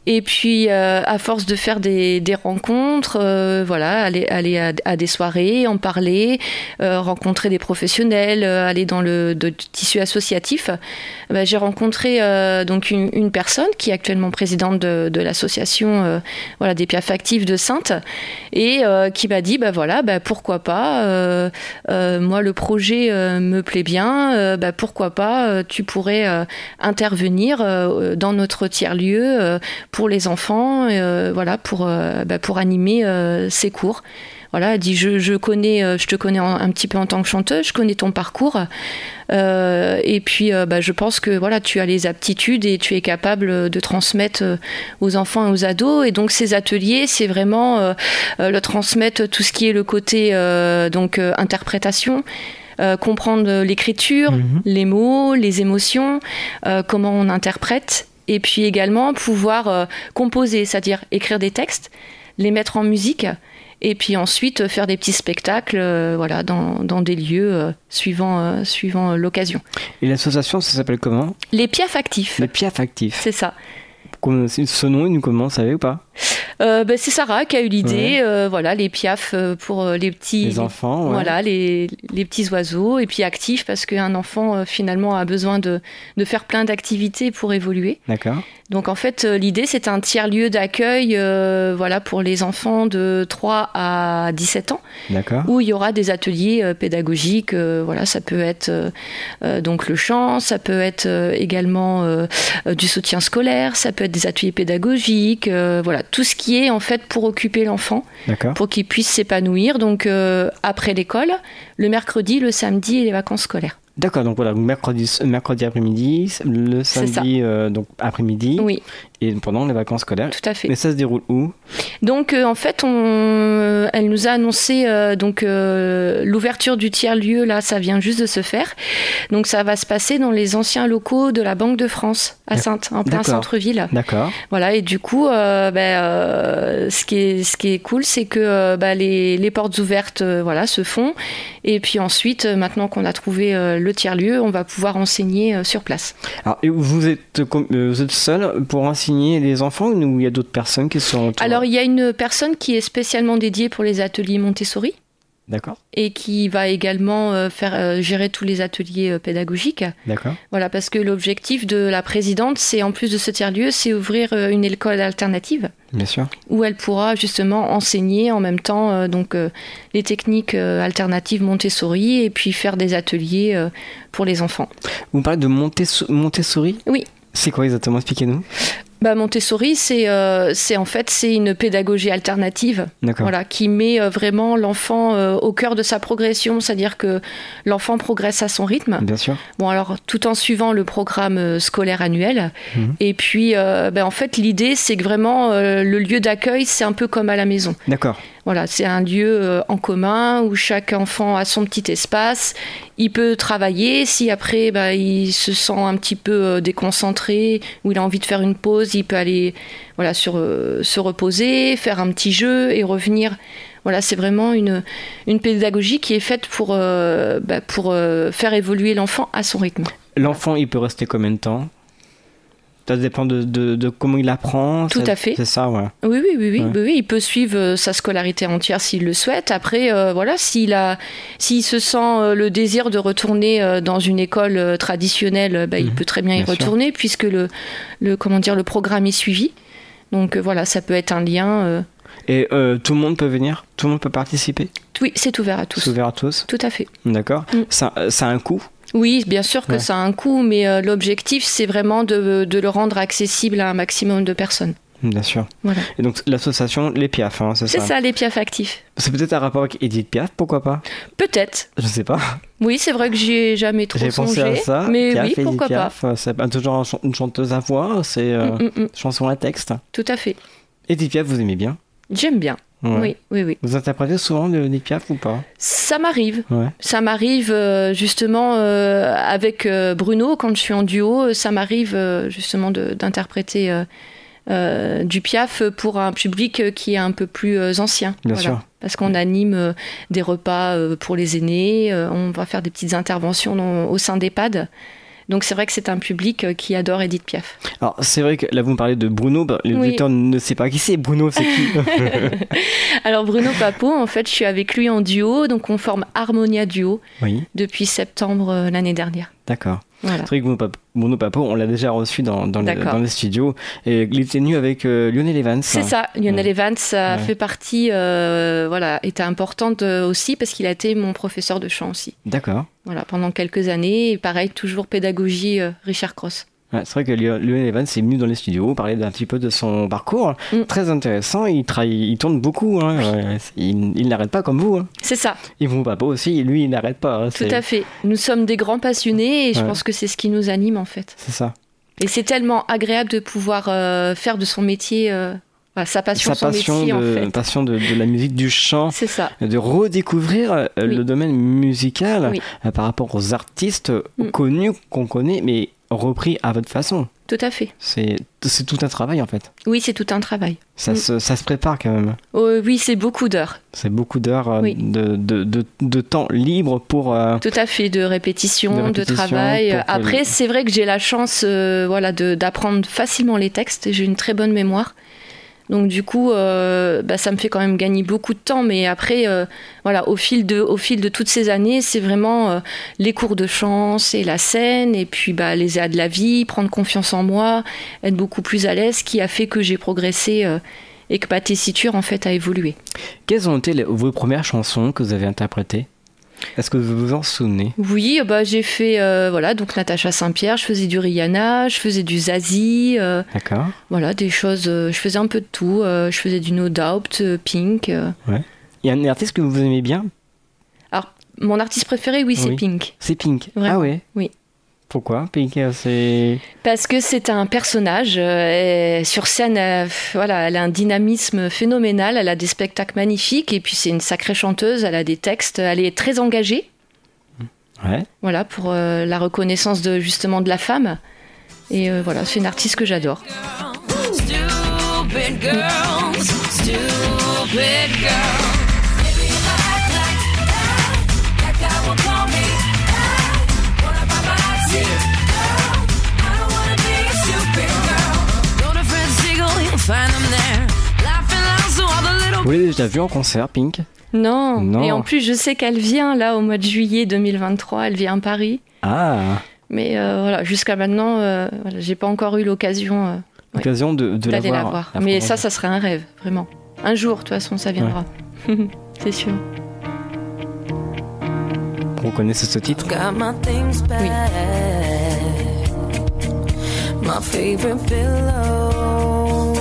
D: Et puis, euh, à force de faire des, des rencontres, euh, voilà, aller, aller à, à des soirées, en parler, euh, rencontrer des professionnels, euh, aller dans le de, tissu associatif, bah, j'ai rencontré euh, donc une, une personne qui est actuellement présidente de, de l'association euh, voilà, des Piaf actifs de Saintes et euh, qui m'a dit, bah, voilà, bah, pourquoi pas, euh, euh, moi le projet euh, me plaît bien, euh, bah, pourquoi pas, euh, tu pourrais euh, intervenir euh, dans notre tiers-lieu euh, pour les enfants, euh, voilà, pour, euh, bah, pour animer euh, ces cours. Voilà, elle dit, je, je, connais, euh, je te connais en, un petit peu en tant que chanteuse, je connais ton parcours, euh, et puis euh, bah, je pense que voilà, tu as les aptitudes et tu es capable de transmettre euh, aux enfants et aux ados. Et donc ces ateliers, c'est vraiment euh, euh, le transmettre tout ce qui est le côté euh, donc, euh, interprétation, Euh, comprendre l'écriture, mmh. les mots, les émotions, euh, comment on interprète, et puis également pouvoir euh, composer, c'est-à-dire écrire des textes, les mettre en musique, et puis ensuite faire des petits spectacles euh, voilà, dans, dans des lieux euh, suivant, euh, suivant l'occasion.
C: Et l'association, ça s'appelle comment ?
D: Les Piaf actifs.
C: Les Piaf actifs.
D: C'est ça.
C: Ce nom, il nous comment, vous savez ou pas ?
D: Euh, ben c'est Sarah qui a eu l'idée, ouais. euh, voilà, les Piaf pour les petits,
C: les enfants, ouais.
D: voilà, les, les petits oiseaux, et puis actifs parce qu'un enfant euh, finalement a besoin de, de faire plein d'activités pour évoluer.
C: D'accord.
D: Donc en fait, euh, l'idée c'est un tiers-lieu d'accueil, euh, voilà, pour les enfants de trois à dix-sept ans,
C: d'accord.
D: où il y aura des ateliers euh, pédagogiques. Euh, voilà, ça peut être euh, euh, donc le chant, ça peut être euh, également euh, euh, du soutien scolaire, ça peut être des ateliers pédagogiques, euh, voilà, tout ce qui est en fait pour occuper l'enfant, d'accord. pour qu'il puisse s'épanouir. Donc euh, après l'école, le mercredi, le samedi et les vacances scolaires.
C: D'accord, donc voilà, mercredi, mercredi après-midi, le samedi euh, donc après-midi,
D: oui.
C: et pendant les vacances scolaires.
D: Tout à fait.
C: Mais ça se déroule où ?
D: Donc euh, en fait, on, elle nous a annoncé euh, donc euh, l'ouverture du tiers-lieu, là, ça vient juste de se faire. Donc ça va se passer dans les anciens locaux de la Banque de France à Saintes, en plein
C: D'accord.
D: centre-ville.
C: D'accord.
D: Voilà, et du coup, euh, bah, euh, ce qui est ce qui est cool, c'est que euh, bah, les les portes ouvertes, euh, voilà, se font. Et puis ensuite, maintenant qu'on a trouvé euh, le tiers-lieu, on va pouvoir enseigner euh, sur place.
C: Alors, et vous êtes vous êtes seul pour enseigner les enfants ou il y a d'autres personnes qui sont autour ?
D: Alors, il y a une personne qui est spécialement dédiée pour les ateliers Montessori.
C: D'accord.
D: Et qui va également euh, faire euh, gérer tous les ateliers euh, pédagogiques.
C: D'accord. Voilà,
D: parce que l'objectif de la présidente, c'est en plus de ce tiers-lieu, c'est ouvrir euh, une école alternative.
C: Bien sûr.
D: Où elle pourra justement enseigner en même temps euh, donc euh, les techniques euh, alternatives Montessori et puis faire des ateliers euh, pour les enfants.
C: Vous parlez de Montesso- Montessori ?
D: Oui.
C: C'est quoi exactement ? Expliquez-nous.
D: Bah, Montessori, c'est, euh, c'est en fait c'est une pédagogie alternative, voilà, qui met euh, vraiment l'enfant euh, au cœur de sa progression, c'est-à-dire que l'enfant progresse à son rythme.
C: Bien sûr.
D: Bon, alors tout en suivant le programme euh, scolaire annuel. Mmh. Et puis, euh, bah, en fait, l'idée, c'est que vraiment euh, le lieu d'accueil, c'est un peu comme à la maison.
C: D'accord.
D: Voilà, c'est un lieu euh, en commun où chaque enfant a son petit espace. Il peut travailler. Si après, bah, il se sent un petit peu euh, déconcentré, ou il a envie de faire une pause, il peut aller voilà, sur, euh, se reposer, faire un petit jeu et revenir. Voilà, c'est vraiment une, une pédagogie qui est faite pour, euh, bah, pour euh, faire évoluer l'enfant à son rythme.
C: L'enfant, il peut rester combien de temps ? Ça dépend de, de, de comment il apprend.
D: Tout
C: ça,
D: à fait.
C: C'est ça, ouais.
D: Oui, oui, oui, oui,
C: ouais.
D: oui, oui. Il peut suivre euh, sa scolarité entière s'il le souhaite. Après, euh, voilà, s'il a, s'il se sent euh, le désir de retourner euh, dans une école euh, traditionnelle, bah, mmh, il peut très bien y bien retourner sûr. Puisque le, le, comment dire, le programme est suivi. Donc euh, voilà, ça peut être un lien. Euh...
C: Et euh, tout le monde peut venir ? Tout le monde peut participer ?
D: Oui, c'est ouvert à tous.
C: C'est ouvert à tous ?
D: Tout à fait.
C: D'accord. Mmh. Ça, ça a un coût ?
D: Oui, bien sûr que ouais. ça a un coût, mais euh, l'objectif, c'est vraiment de, de le rendre accessible à un maximum de personnes.
C: Bien sûr.
D: Voilà.
C: Et donc l'association Les Piaf, hein, c'est,
D: c'est
C: ça
D: C'est ça, Les Piaf actifs.
C: C'est peut-être un rapport avec Edith Piaf, pourquoi pas ?
D: Peut-être.
C: Je sais pas.
D: Oui, c'est vrai que j'y ai jamais trop
C: J'ai
D: songé.
C: J'ai pensé à ça.
D: Mais
C: Piaf,
D: oui,
C: Edith
D: pourquoi
C: Piaf,
D: pas.
C: C'est toujours une chanteuse à voix, c'est euh, mm, mm, mm. chanson à texte.
D: Tout à fait.
C: Edith Piaf, vous aimez bien ?
D: J'aime bien. Ouais. Oui, oui, oui.
C: Vous interprétez souvent de Edith Piaf ou pas ?
D: Ça m'arrive.
C: Ouais.
D: Ça m'arrive euh, justement euh, avec euh, Bruno, quand je suis en duo, ça m'arrive euh, justement de, d'interpréter euh, euh, du Piaf pour un public qui est un peu plus euh, ancien.
C: Bien
D: voilà.
C: sûr.
D: Parce qu'on anime euh, des repas euh, pour les aînés, euh, on va faire des petites interventions dans, au sein d'EHPAD. Donc c'est vrai que c'est un public euh, qui adore Edith Piaf.
C: Alors c'est vrai que là vous me parlez de Bruno, bah, les
D: Oui.
C: auditeurs ne savent pas qui c'est. Bruno, c'est qui?
D: Alors Bruno Papo, en fait, je suis avec lui en duo, donc on forme Harmonia Duo
C: Oui,
D: depuis septembre euh, l'année dernière.
C: d'accord.
D: Voilà.
C: C'est vrai que Bruno Papo, Bruno Papo, on l'a déjà reçu dans, dans, les,
D: D'accord.
C: dans les studios. Et il était venu avec euh, Lionel Evans.
D: C'est ça, Lionel
C: Ouais.
D: Evans ça
C: Ouais.
D: fait partie, euh, voilà, était importante euh, aussi parce qu'il a été mon professeur de chant aussi.
C: D'accord.
D: Voilà, pendant quelques années, et pareil, toujours pédagogie euh, Richard Cross.
C: Ouais, c'est vrai que Lio- Lionel Evans est venu dans les studios parler d'un petit peu de son parcours.
D: Mm.
C: Très intéressant. Il, travaille, il tourne beaucoup. Hein. Ouais, c'est- il il n'arrête pas comme vous. Hein.
D: C'est ça,
C: Et Bruno Papo aussi, lui, il n'arrête pas. Hein.
D: tout
C: C'est-
D: à fait. Nous sommes des grands passionnés et je
C: Ouais.
D: pense que c'est ce qui nous anime en fait.
C: C'est ça.
D: Et c'est tellement agréable de pouvoir euh, faire de son métier, euh, voilà, sa passion,
C: Sa
D: son
C: passion,
D: métier
C: de,
D: en fait.
C: passion de, de la musique, du chant.
D: C'est ça,
C: De redécouvrir euh,
D: Oui.
C: le domaine musical
D: Oui.
C: euh, par rapport aux artistes
D: Mm.
C: connus qu'on connaît, mais repris à votre façon.
D: tout à fait.
C: C'est c'est tout un travail en fait.
D: Oui, c'est tout un travail.
C: Ça,
D: Mm.
C: se, ça se prépare quand même.
D: Oh, oui, c'est beaucoup d'heures.
C: C'est beaucoup d'heures euh,
D: Oui.
C: de, de, de, de temps libre pour... euh,
D: Tout à fait, de répétition,
C: De
D: de,
C: répétition
D: travail.
C: pour que-
D: Après, c'est vrai que j'ai la chance euh, voilà, de- d'apprendre facilement les textes et j'ai une très bonne mémoire. Donc du coup, euh, bah, ça me fait quand même gagner beaucoup de temps. Mais après, euh, voilà, au fil de, au fil de toutes ces années, c'est vraiment euh, les cours de chant, c'est la scène, et puis bah, les aléas de la vie, prendre confiance en moi, être beaucoup plus à l'aise, qui a fait que j'ai progressé euh, et que ma tessiture en fait a évolué.
C: Quelles ont été les- vos premières chansons que vous avez interprétées? Est-ce que vous vous en souvenez?
D: Oui, bah, j'ai fait euh, voilà, donc Natacha Saint-Pierre, je faisais du Rihanna, je faisais du Zazie, euh,
C: D'accord.
D: voilà, des choses, euh, je faisais un peu de tout, euh, je faisais du No Doubt, euh, Pink. euh.
C: Il y a un artiste que vous aimez bien?
D: Alors, mon artiste préféré, oui, c'est
C: Oui.
D: Pink.
C: C'est Pink.
D: Vraiment,
C: Ah ouais?
D: oui.
C: Pourquoi Pink, euh, c'est...
D: Parce que c'est un personnage, euh, et sur scène, euh, voilà, elle a un dynamisme phénoménal, elle a des spectacles magnifiques, et puis c'est une sacrée chanteuse, elle a des textes, elle est très engagée,
C: Ouais.
D: voilà, pour euh, la reconnaissance de, justement de la femme. Et euh, voilà, c'est une artiste que j'adore.
F: Stupid girls, stupid girls. Maybe if I act like that, that guy will call me. What a paparazzi. Girl, I don't wanna be a stupid girl. Go to Fred Siegel, you'll find them there. Laughing loud so all the little
C: Vous l'avez déjà vu en concert, Pink?
D: Non.
C: Non.
D: Et en plus, je sais qu'elle vient là au mois de juillet deux mille vingt-trois, elle vient à Paris.
C: Ah,
D: Mais euh, voilà, jusqu'à maintenant, euh, voilà, j'ai pas encore eu l'occasion euh,
C: l'occasion de, de la
D: d'aller la
C: voir.
D: voir.
C: la
D: Mais
C: voir.
D: ça, ça serait un rêve, vraiment. Un jour, de toute façon, ça viendra. C'est sûr.
C: Vous connaissez ce titre?
F: got my things back. My favorite pillow.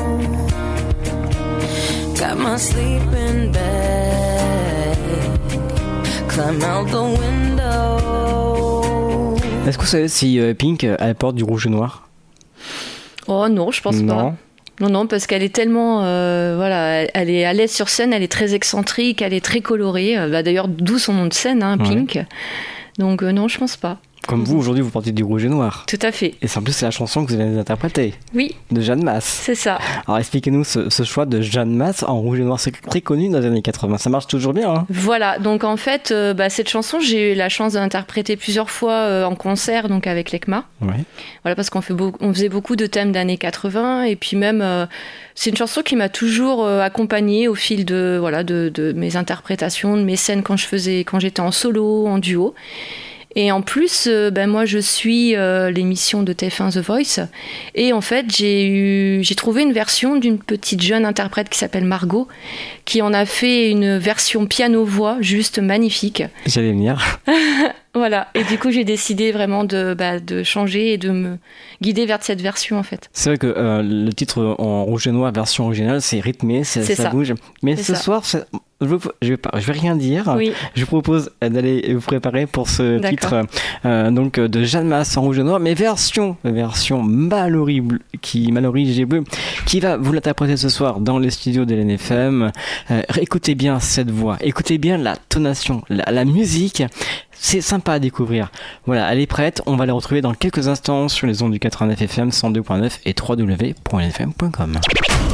F: Got my sleeping bag. Climb out the window.
C: Est-ce que vous savez si euh, Pink, euh, elle porte du rouge et noir?
D: Oh non, je pense
C: Non.
D: pas. Non, non, parce qu'elle est tellement, euh, voilà, elle, elle est à l'aise sur scène, elle est très excentrique, elle est très colorée. Euh, bah, d'ailleurs, d'où son nom de scène, hein,
C: Ouais.
D: Pink. Donc euh, non, je pense pas.
C: Comme vous, aujourd'hui, vous portez du rouge et noir.
D: Tout à fait.
C: Et c'est en plus, c'est la chanson que vous allez interpréter,
D: Oui,
C: de Jeanne Masse.
D: c'est ça.
C: Alors, expliquez-nous ce, ce choix de Jeanne Masse en rouge et noir. C'est très connu dans les années quatre-vingts. Ça marche toujours bien, hein?
D: Voilà, donc en fait, euh, bah, cette chanson, j'ai eu la chance d'interpréter plusieurs fois euh, en concert, donc avec l'E C M A.
C: Ouais.
D: Voilà, parce qu'on fait beau- on faisait beaucoup de thèmes d'années quatre-vingts, et puis même, euh, c'est une chanson qui m'a toujours euh, accompagnée au fil de, voilà, de, de mes interprétations, de mes scènes quand je faisais, quand j'étais en solo, en duo. Et en plus, euh, ben moi, je suis euh, l'émission de T F un The Voice, et en fait, j'ai eu, j'ai trouvé une version d'une petite jeune interprète qui s'appelle Margot, qui en a fait une version piano-voix juste magnifique.
C: J'allais venir.
D: Voilà, et du coup, j'ai décidé vraiment de, bah, de changer et de me guider vers cette version, en fait.
C: C'est vrai que euh, le titre en rouge et noir, version originale, c'est rythmé, c'est-
D: C'est
C: ça,
D: ça.
C: bouge. Mais
D: C'est
C: ce
D: ça.
C: soir, c'est- je ne vais, pas- je vais rien dire.
D: Oui,
C: Je vous propose d'aller vous préparer pour ce
D: D'accord.
C: titre euh, donc de Jeanne Masse en rouge et noir, mais version, version Mallory Bleu, qui Mallory G Bleu, qui va vous l'interpréter ce soir dans les studios de l'N F M. Euh, écoutez bien cette voix, écoutez bien la tonation, la, la musique. C'est sympa à découvrir. Voilà, elle est prête. On va la retrouver dans quelques instants sur les ondes du quatre-vingt-neuf F M cent deux point neuf et w w w point n f m point com.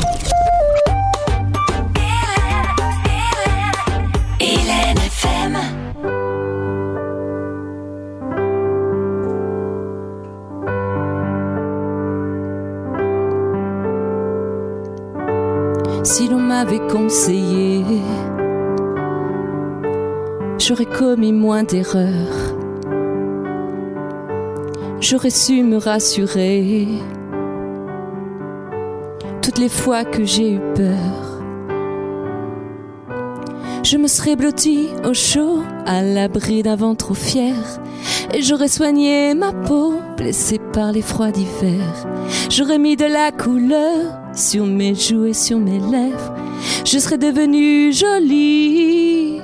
A: Hélène F M.
E: Si l'on m'avait conseillé, j'aurais commis moins d'erreurs. J'aurais su me rassurer toutes les fois que j'ai eu peur. Je me serais blottie au chaud, à l'abri d'un vent trop fier, et j'aurais soigné ma peau, blessée par les froids d'hiver. J'aurais mis de la couleur sur mes joues et sur mes lèvres. Je serais devenue jolie.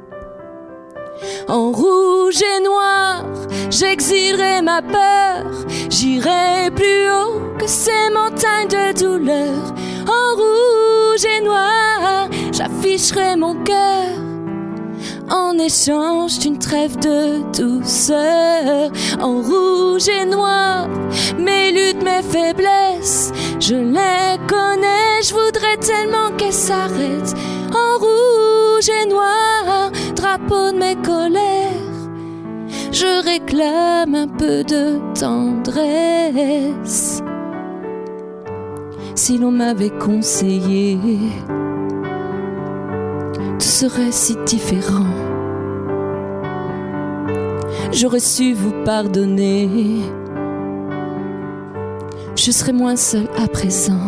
E: En rouge et noir, j'exilerai ma peur. J'irai plus haut que ces montagnes de douleur. En rouge et noir, j'afficherai mon cœur. En échange d'une trêve de douceur. En rouge et noir, mes luttes, mes faiblesses, je les connais, je voudrais tellement qu'elles s'arrêtent. En rouge et noir, drapeau de mes colères, je réclame un peu de tendresse. Si l'on m'avait conseillé, tout serait si différent. J'aurais su vous pardonner. Je serais moins seule à présent.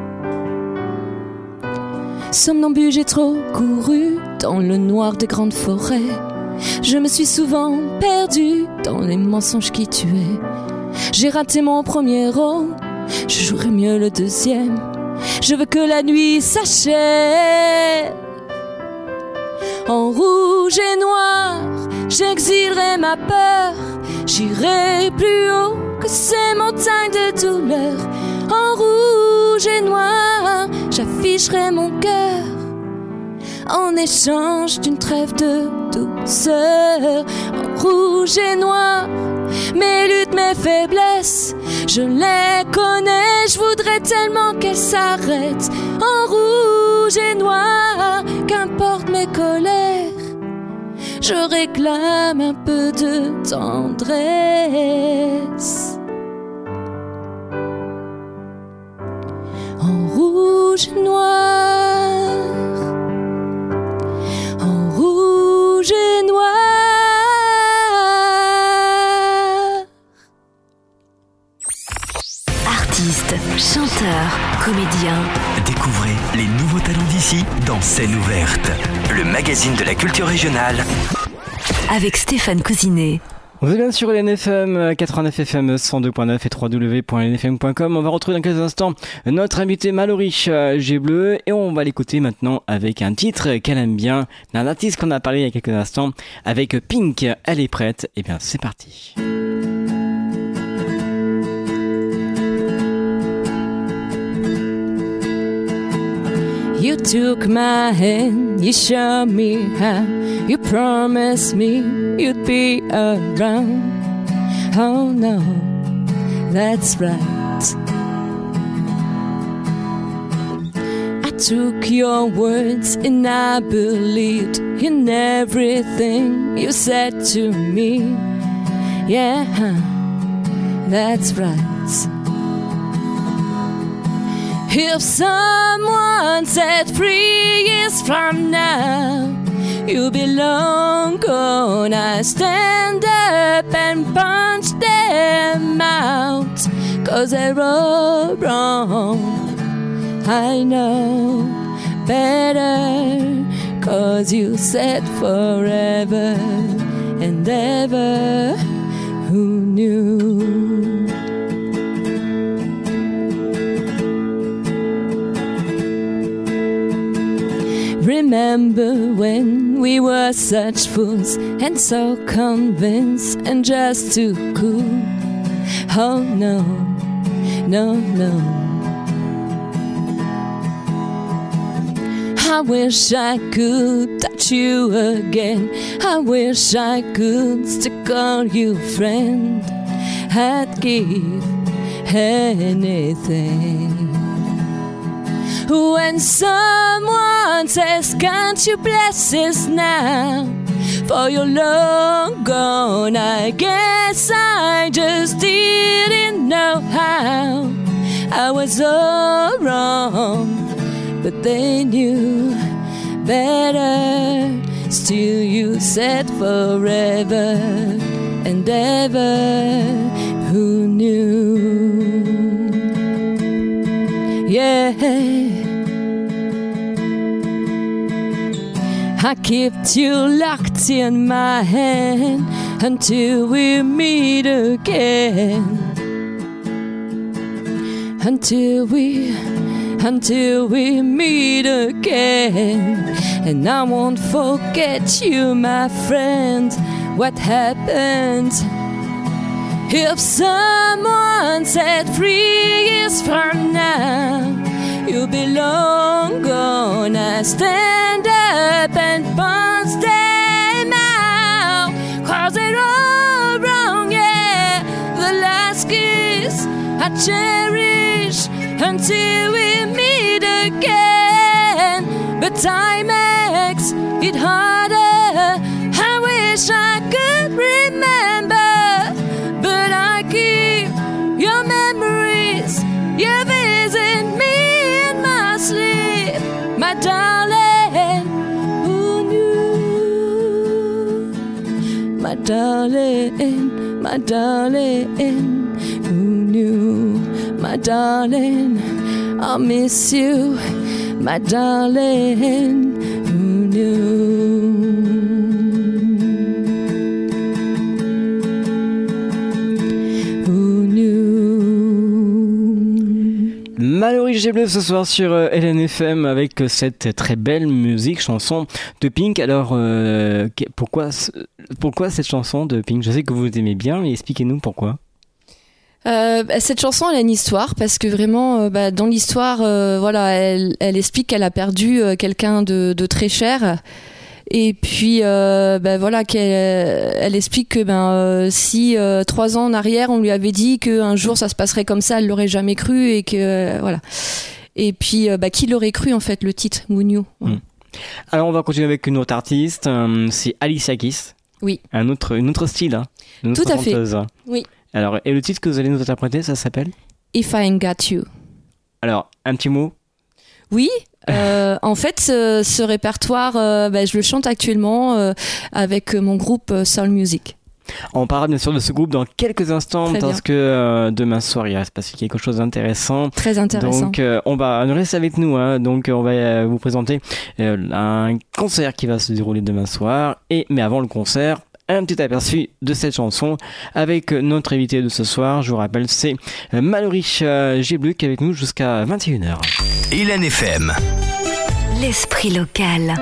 E: Somnambule, j'ai trop couru dans le noir des grandes forêts. Je me suis souvent perdue dans les mensonges qui tuaient. J'ai raté mon premier rôle, je jouerai mieux le deuxième. Je veux que la nuit s'achève. En rouge et noir, j'exilerai ma peur. J'irai plus haut que ces montagnes de douleur. En rouge et noir, j'afficherai mon cœur. En échange d'une trêve de douceur. En rouge et noir, mes luttes, mes faiblesses, je les connais, je voudrais tellement qu'elles s'arrêtent. En rouge et noir, qu'importe mes colères, je réclame un peu de tendresse. En rouge et noir, en rouge et noir.
A: Artistes, chanteurs, comédiens.
B: Découvrez les nouveaux talents d'ici dans Scène ouverte, le magazine de la culture régionale.
A: Avec Stéphane Cousinet.
C: Vous êtes bien sur L N F M quatre-vingt-neuf F M cent deux point neuf et w w w point l n f m point com. On va retrouver dans quelques instants notre invité Mallory G Bleu et on va l'écouter maintenant avec un titre qu'elle aime bien, d'un artiste qu'on a parlé il y a quelques instants avec Pink. Elle est prête, et bien c'est parti.
E: You took my hand, you showed me how, you promised me you'd be around. Oh no, that's right. I took your words and I believed in everything you said to me. Yeah, that's right. If someone said three years from now you'll be long gone, I stand up and punch them out, 'cause they're all wrong. I know better, 'cause you said forever and ever. Who knew? Remember when we were such fools and so convinced and just too cool? Oh no, no, no. I wish I could touch you again. I wish I could still call you friend. I'd give anything. When someone says, can't you bless us now? For you're long gone, I guess I just didn't know how. I was all wrong, but but they knew better. Still you said forever and ever. Who knew? Yeah, I kept you locked in my hand until we meet again. Until we, until we meet again. And I won't forget you, my friend. What happened? If someone said three years from now you'll be long gone, I stand up and punch them out. 'Cause they're all wrong, yeah. The last kiss I cherish until we meet again. But time makes it harder. I wish I could remember, but I keep your memories. You visit me in my sleep, my darling. Who knew? My darling, my darling. Who knew? My darling, I'll miss you, my darling. Who knew? Who knew?
C: Mallory G Bleu ce soir sur euh, L N F M avec euh, cette très belle musique, chanson de Pink. Alors, euh, que- pourquoi, ce- pourquoi cette chanson de Pink? Je sais que vous aimez bien, mais expliquez-nous pourquoi.
E: Euh, bah, cette chanson, elle a une histoire parce que vraiment, euh, bah, dans l'histoire, euh, voilà, elle, elle explique qu'elle a perdu euh, quelqu'un de, de très cher. Et puis, euh, bah, voilà, qu'elle elle explique que ben, euh, si euh, trois ans en arrière, on lui avait dit qu'un jour ça se passerait comme ça, elle l'aurait jamais cru et que euh, voilà. Et puis, euh, bah, qui l'aurait cru en fait, le titre Who Knew?
C: Mm. Alors, on va continuer avec une autre artiste. euh, c'est Alicia Keys.
E: Oui.
C: Un autre, une autre style. Hein, une autre
E: Tout à fait.
C: chanteuse.
E: Oui.
C: Alors, et le titre que vous allez nous interpréter, ça s'appelle?
E: If I Ain't Got You.
C: Alors, un petit mot.
E: Oui, euh, en fait, ce, ce répertoire, euh, bah, je le chante actuellement euh, avec mon groupe euh, Soul Music.
C: On parlera bien sûr de ce groupe dans quelques instants
E: Très
C: parce
E: bien.
C: que euh, demain soir il va se passer quelque chose d'intéressant.
E: Très intéressant.
C: Donc euh, on va rester avec nous. Hein. Donc on va euh, vous présenter euh, un concert qui va se dérouler demain soir. Et mais avant le concert, un petit aperçu de cette chanson avec notre invité de ce soir. Je vous rappelle, c'est euh, Mallory euh, G Bleu qui est avec nous jusqu'à vingt et une heures.
B: L N F M.
A: L'esprit local.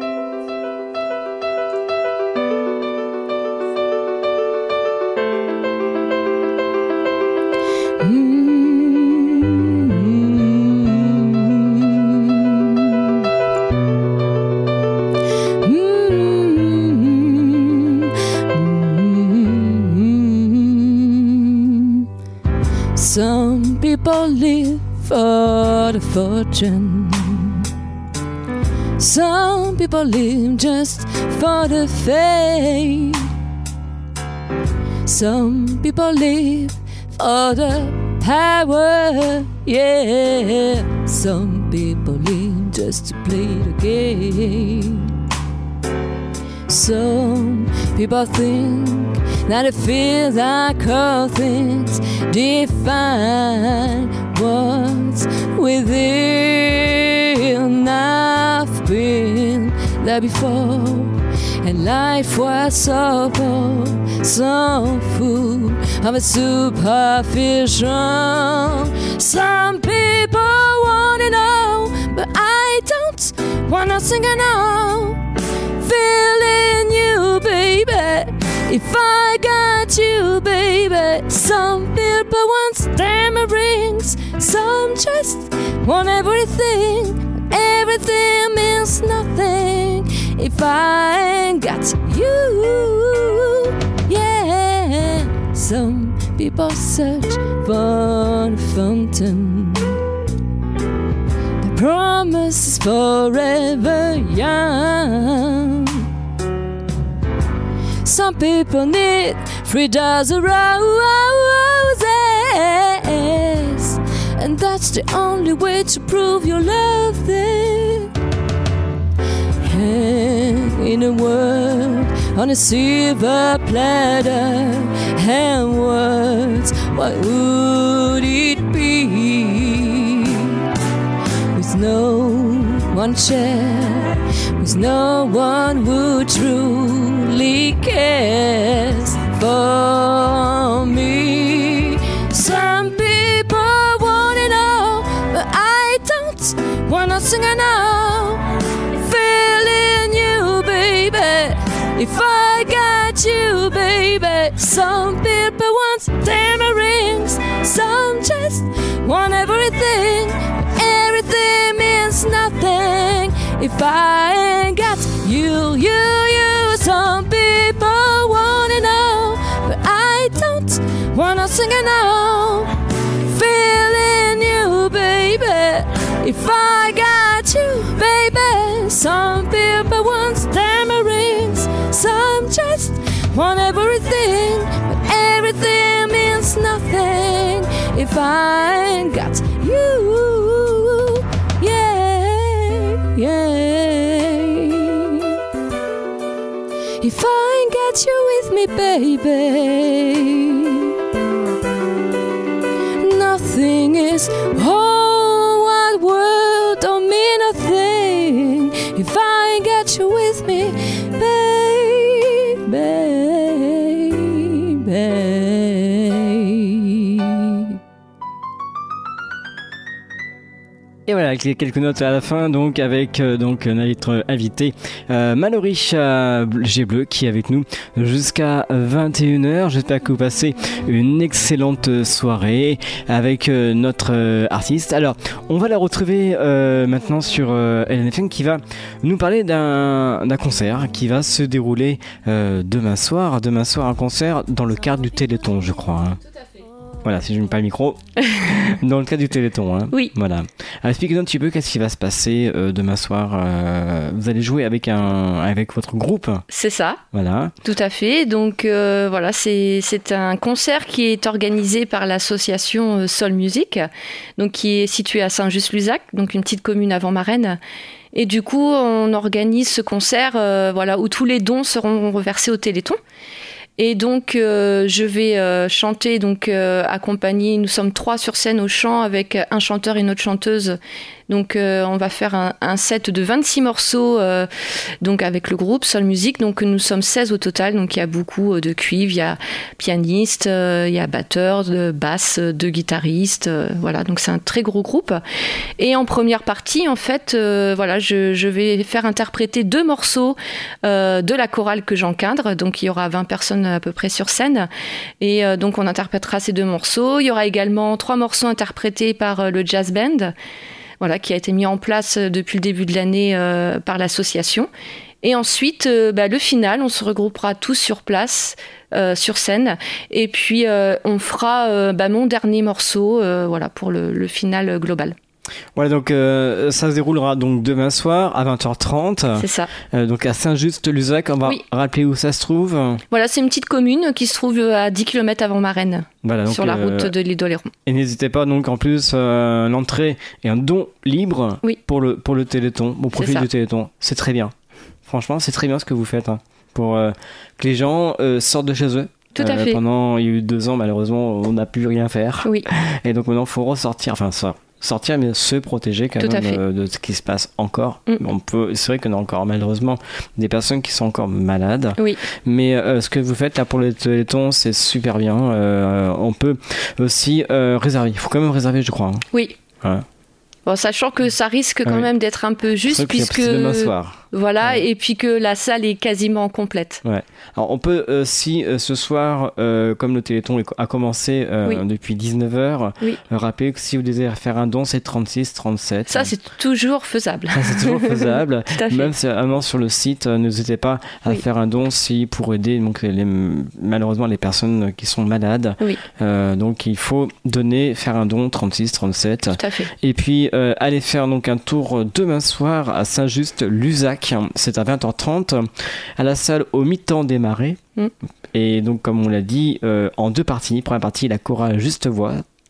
E: Some people live for the fortune. Some people live just for the fame. Some people live for the power. Yeah. Some people live just to play the game. Some people think that the physical things define what's within. I've been there before, and life was so poor, so full of a superficial. Some people wanna know, but I don't wanna sing it now. Feeling you, baby. If I got you, baby. Some people want diamond rings, some just want everything. Everything means nothing if I ain't got you. Yeah. Some people search for the fountain. The promise is forever young. Some people need three dozen roses, and that's the only way to prove your love there. And in a world on a silver platter, and words, what would it be? With no one share, with no one who truly cares for me. Some people wanna know, but I don't wanna sing it now. Feeling you, baby, if I got you, baby. Some people want diamond rings, some just want everything. Everything means nothing if I ain't got you, you, you. Some people wanna know, but I don't wanna sing it now. Feeling you, baby, if I got you, baby. Some people want diamond rings, some just want everything, but everything means nothing if I ain't got you. Yeah, yeah. If I ain't got you with me, baby, nothing is whole wide world don't mean a thing if I ain't got you with me, baby, baby.
C: Et voilà, quelques notes à la fin, donc avec euh, donc notre invité euh, Mallory euh, G Bleu qui est avec nous jusqu'à vingt et une heures. J'espère que vous passez une excellente soirée avec euh, notre euh, artiste. Alors, on va la retrouver euh, maintenant sur euh, L N F M qui va nous parler d'un, d'un concert qui va se dérouler euh, demain soir. Demain soir, un concert dans le cadre du Téléthon, je crois. Hein. Voilà, si je ne mets pas le micro, dans le cadre du Téléthon. Hein.
D: Oui.
C: Voilà. Alors, expliquez-nous un petit peu qu'est-ce qui va se passer euh, demain soir. Euh, vous allez jouer avec, un, avec votre groupe.
D: C'est ça.
C: Voilà.
D: Tout à fait. Donc euh, voilà, c'est, c'est un concert qui est organisé par l'association euh, Soul Music, donc qui est située à Saint-Just-Luzac, donc une petite commune avant Marennes. Et du coup, on organise ce concert euh, voilà, où tous les dons seront reversés au Téléthon. Et donc, euh, je vais euh, chanter, donc euh, accompagner. Nous sommes trois sur scène au chant avec un chanteur et une autre chanteuse. Donc, euh, on va faire un, un set de vingt-six morceaux euh, donc avec le groupe Soul Music. Donc, nous sommes seize au total. Donc, il y a beaucoup de cuivres, il y a pianiste, euh, il y a batteur, de basse, de guitariste. Euh, voilà, donc c'est un très gros groupe. Et en première partie, en fait, euh, voilà, je, je vais faire interpréter deux morceaux euh, de la chorale que j'encadre. Donc, il y aura vingt personnes à peu près sur scène. Et euh, donc, on interprétera ces deux morceaux. Il y aura également trois morceaux interprétés par euh, le jazz band. Voilà, qui a été mis en place depuis le début de l'année euh, par l'association. Et ensuite, euh, bah, le final, on se regroupera tous sur place, euh, sur scène. Et puis, euh, on fera euh, bah, mon dernier morceau euh, voilà, pour le, le final global.
C: Voilà, donc euh, ça se déroulera donc demain soir à vingt heures trente.
D: C'est ça.
C: Euh, donc à Saint-Just-Luzac, on va
D: Oui.
C: rappeler où ça se trouve.
D: Voilà, c'est une petite commune qui se trouve à dix kilomètres avant Marennes,
C: Voilà, donc,
D: sur la
C: euh,
D: route de l'île d'Oléron.
C: Et n'hésitez pas, donc en plus, euh, l'entrée est un don libre
D: Oui.
C: pour, le, pour le Téléthon, au profit
D: ça.
C: du Téléthon. C'est très bien. Franchement, c'est très bien ce que vous faites. Hein, pour euh, que les gens euh, sortent de chez eux.
D: Tout à
C: Euh,
D: fait.
C: Pendant il y a eu deux ans, malheureusement, on n'a pu rien faire.
D: Oui,
C: Et donc maintenant, il faut ressortir, enfin ça, sortir, mais se protéger quand
D: Tout à
C: même
D: fait.
C: euh, de ce qui se passe encore.
D: Mm.
C: On peut, c'est vrai qu'on a encore malheureusement des personnes qui sont encore malades.
D: oui.
C: Mais euh, ce que vous faites là pour le Téléthon, c'est super bien. Euh, on peut aussi euh, réserver. Il faut quand même réserver, je crois. Hein.
D: Oui.
C: Voilà.
D: Bon, sachant que ça risque quand
C: Oui.
D: même d'être un peu
C: C'est
D: juste,
C: vrai que
D: puisque
C: c'est demain soir.
D: voilà,
C: Ouais.
D: et puis que la salle est quasiment complète.
C: Ouais. Alors on peut euh, si euh, ce soir, euh, comme le Téléthon est- a commencé euh,
D: Oui.
C: depuis dix-neuf heures,
D: Oui.
C: euh, rappelez que si vous désirez faire un don, c'est trente-six trente-sept.
D: Ça, c'est toujours faisable.
C: Ça, c'est toujours faisable.
D: Tout à fait.
C: Même si, vraiment sur le site, euh, n'hésitez pas à
D: Oui.
C: faire un don si pour aider donc les, malheureusement les personnes qui sont malades.
D: Oui.
C: Euh, donc il faut donner, faire un don trente-six trente-sept.
D: Tout à fait.
C: Et puis euh, allez faire donc un tour demain soir à Saint-Just-Luzac. C'est à vingt heures trente à la salle au mi-temps des Marais.
D: Mm.
C: Et donc comme on l'a dit, euh, en deux parties. Première partie, la chorale Juste Voix.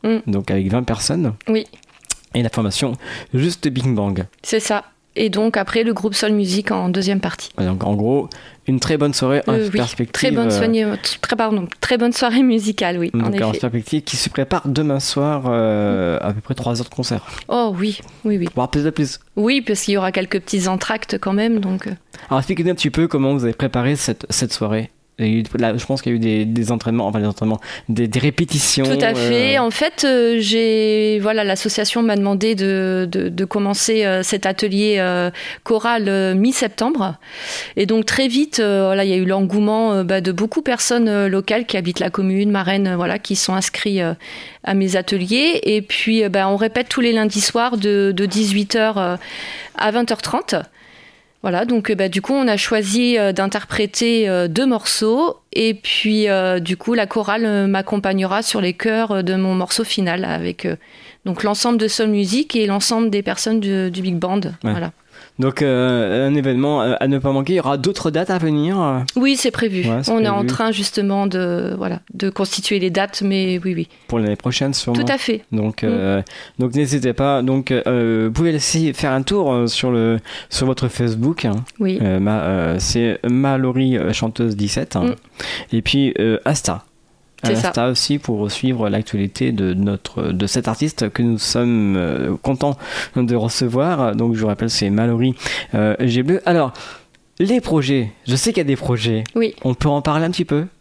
D: Mm.
C: donc avec vingt personnes.
D: Oui.
C: Et la formation Juste Big Bang.
D: C'est ça. Et donc après le groupe Soul Music en deuxième partie.
C: Donc en gros, une très bonne soirée en
D: Euh, oui,
C: perspective.
D: très bonne,
C: euh,
D: soignée, très, pardon, très bonne soirée musicale, oui, en
C: donc en
D: effet.
C: perspective qui se prépare demain soir euh, à peu près trois heures de concert.
D: Oh oui, oui, oui.
C: Voire plus de plus.
D: Oui, parce qu'il y aura quelques petits entractes quand même, donc... euh,
C: Alors expliquez-nous un petit peu comment vous avez préparé cette, cette soirée. Il y a eu- là, je pense qu'il y a eu des, des entraînements, enfin des entraînements, des, des répétitions.
D: Tout à fait.
C: euh,
D: En fait, euh, j'ai voilà, l'association m'a demandé de, de, de commencer euh, cet atelier euh, choral euh, mi-septembre. Et donc très vite, euh, voilà, il y a eu l'engouement euh, bah, de beaucoup de personnes euh, locales qui habitent la commune, marraines, euh, voilà, qui sont inscrits euh, à mes ateliers. Et puis, euh, bah, on répète tous les lundis soirs de, de dix-huit heures euh, à vingt heures trente. Voilà, donc euh, bah, du coup, on a choisi euh, d'interpréter euh, deux morceaux et puis euh, du coup, la chorale euh, m'accompagnera sur les chœurs euh, de mon morceau final avec euh, donc l'ensemble de Soul Music et l'ensemble des personnes du, du Big Band. Voilà.
C: Donc euh, un événement euh, à ne pas manquer. Il y aura d'autres dates à venir. euh.
D: Oui, c'est prévu.
C: Ouais, c'est
D: on
C: prévu.
D: est en train justement de voilà de constituer les dates, mais oui, oui,
C: Pour l'année prochaine, sûrement.
D: tout à fait.
C: Donc, euh, donc n'hésitez pas. Donc, euh, vous pouvez aussi faire un tour euh, sur le sur votre Facebook. Hein.
D: Oui,
C: Euh, ma, euh, c'est Mallory euh, chanteuse dix-sept. Hein.
D: Mm.
C: Et puis euh, Asta.
D: C'est ça.
C: Asta aussi pour suivre l'actualité de notre de cet artiste que nous sommes euh, contents de recevoir. Donc, je vous rappelle, c'est Mallory euh, G Bleu. Alors, les projets. Je sais qu'il y a des projets.
D: oui.
C: On peut en parler un petit peu.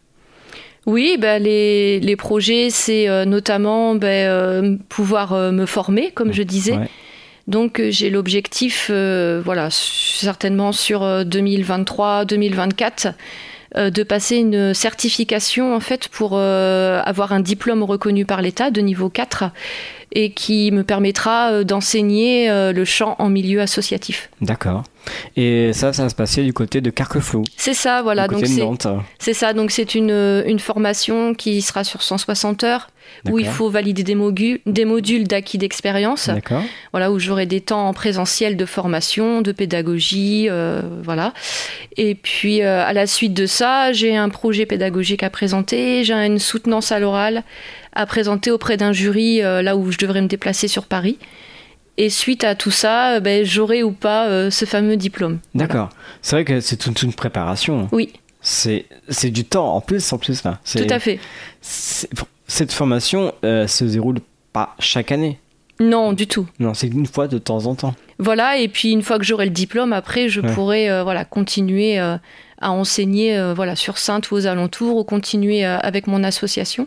D: Oui, bah, les, les projets, c'est euh, notamment bah, euh, pouvoir euh, me former, comme je disais.
C: Ouais.
D: Donc euh, j'ai l'objectif, euh, voilà, s- certainement sur euh, deux mille vingt-trois deux mille vingt-quatre, euh, de passer une certification en fait pour euh, avoir un diplôme reconnu par l'État de niveau quatre et qui me permettra euh, d'enseigner euh, le chant en milieu associatif.
C: D'accord. Et ça, ça va se passer du côté de Carqueflot,
D: C'est ça, voilà.
C: du
D: Donc
C: côté de
D: c'est
C: Nantes.
D: c'est ça. Donc c'est une une formation qui sera sur cent soixante heures où il
C: D'accord.
D: faut valider des modules des modules d'acquis d'expérience.
C: D'accord.
D: Voilà, où j'aurai des temps en présentiel de formation, de pédagogie, euh, voilà. Et puis euh, à la suite de ça, j'ai un projet pédagogique à présenter, j'ai une soutenance à l'oral à présenter auprès d'un jury euh, là où je devrais me déplacer sur Paris. Et suite à tout ça, euh, ben, j'aurai ou pas euh, ce fameux diplôme.
C: D'accord. C'est vrai que c'est toute une préparation.
D: Oui,
C: C'est c'est du temps en plus, en plus là. C'est-
D: tout à fait.
C: c'est- Cette formation euh, se déroule pas chaque année.
D: Non, du tout.
C: Non, c'est une fois de temps en temps.
D: Voilà, et puis une fois que j'aurai le diplôme, après, je
C: Ouais.
D: pourrai euh, voilà, continuer euh, à enseigner euh, voilà, sur Saintes ou aux alentours, ou continuer euh, avec mon association.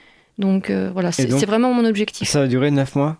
D: Donc euh, voilà, c'est
C: donc,
D: c'est vraiment mon objectif.
C: Ça va durer neuf mois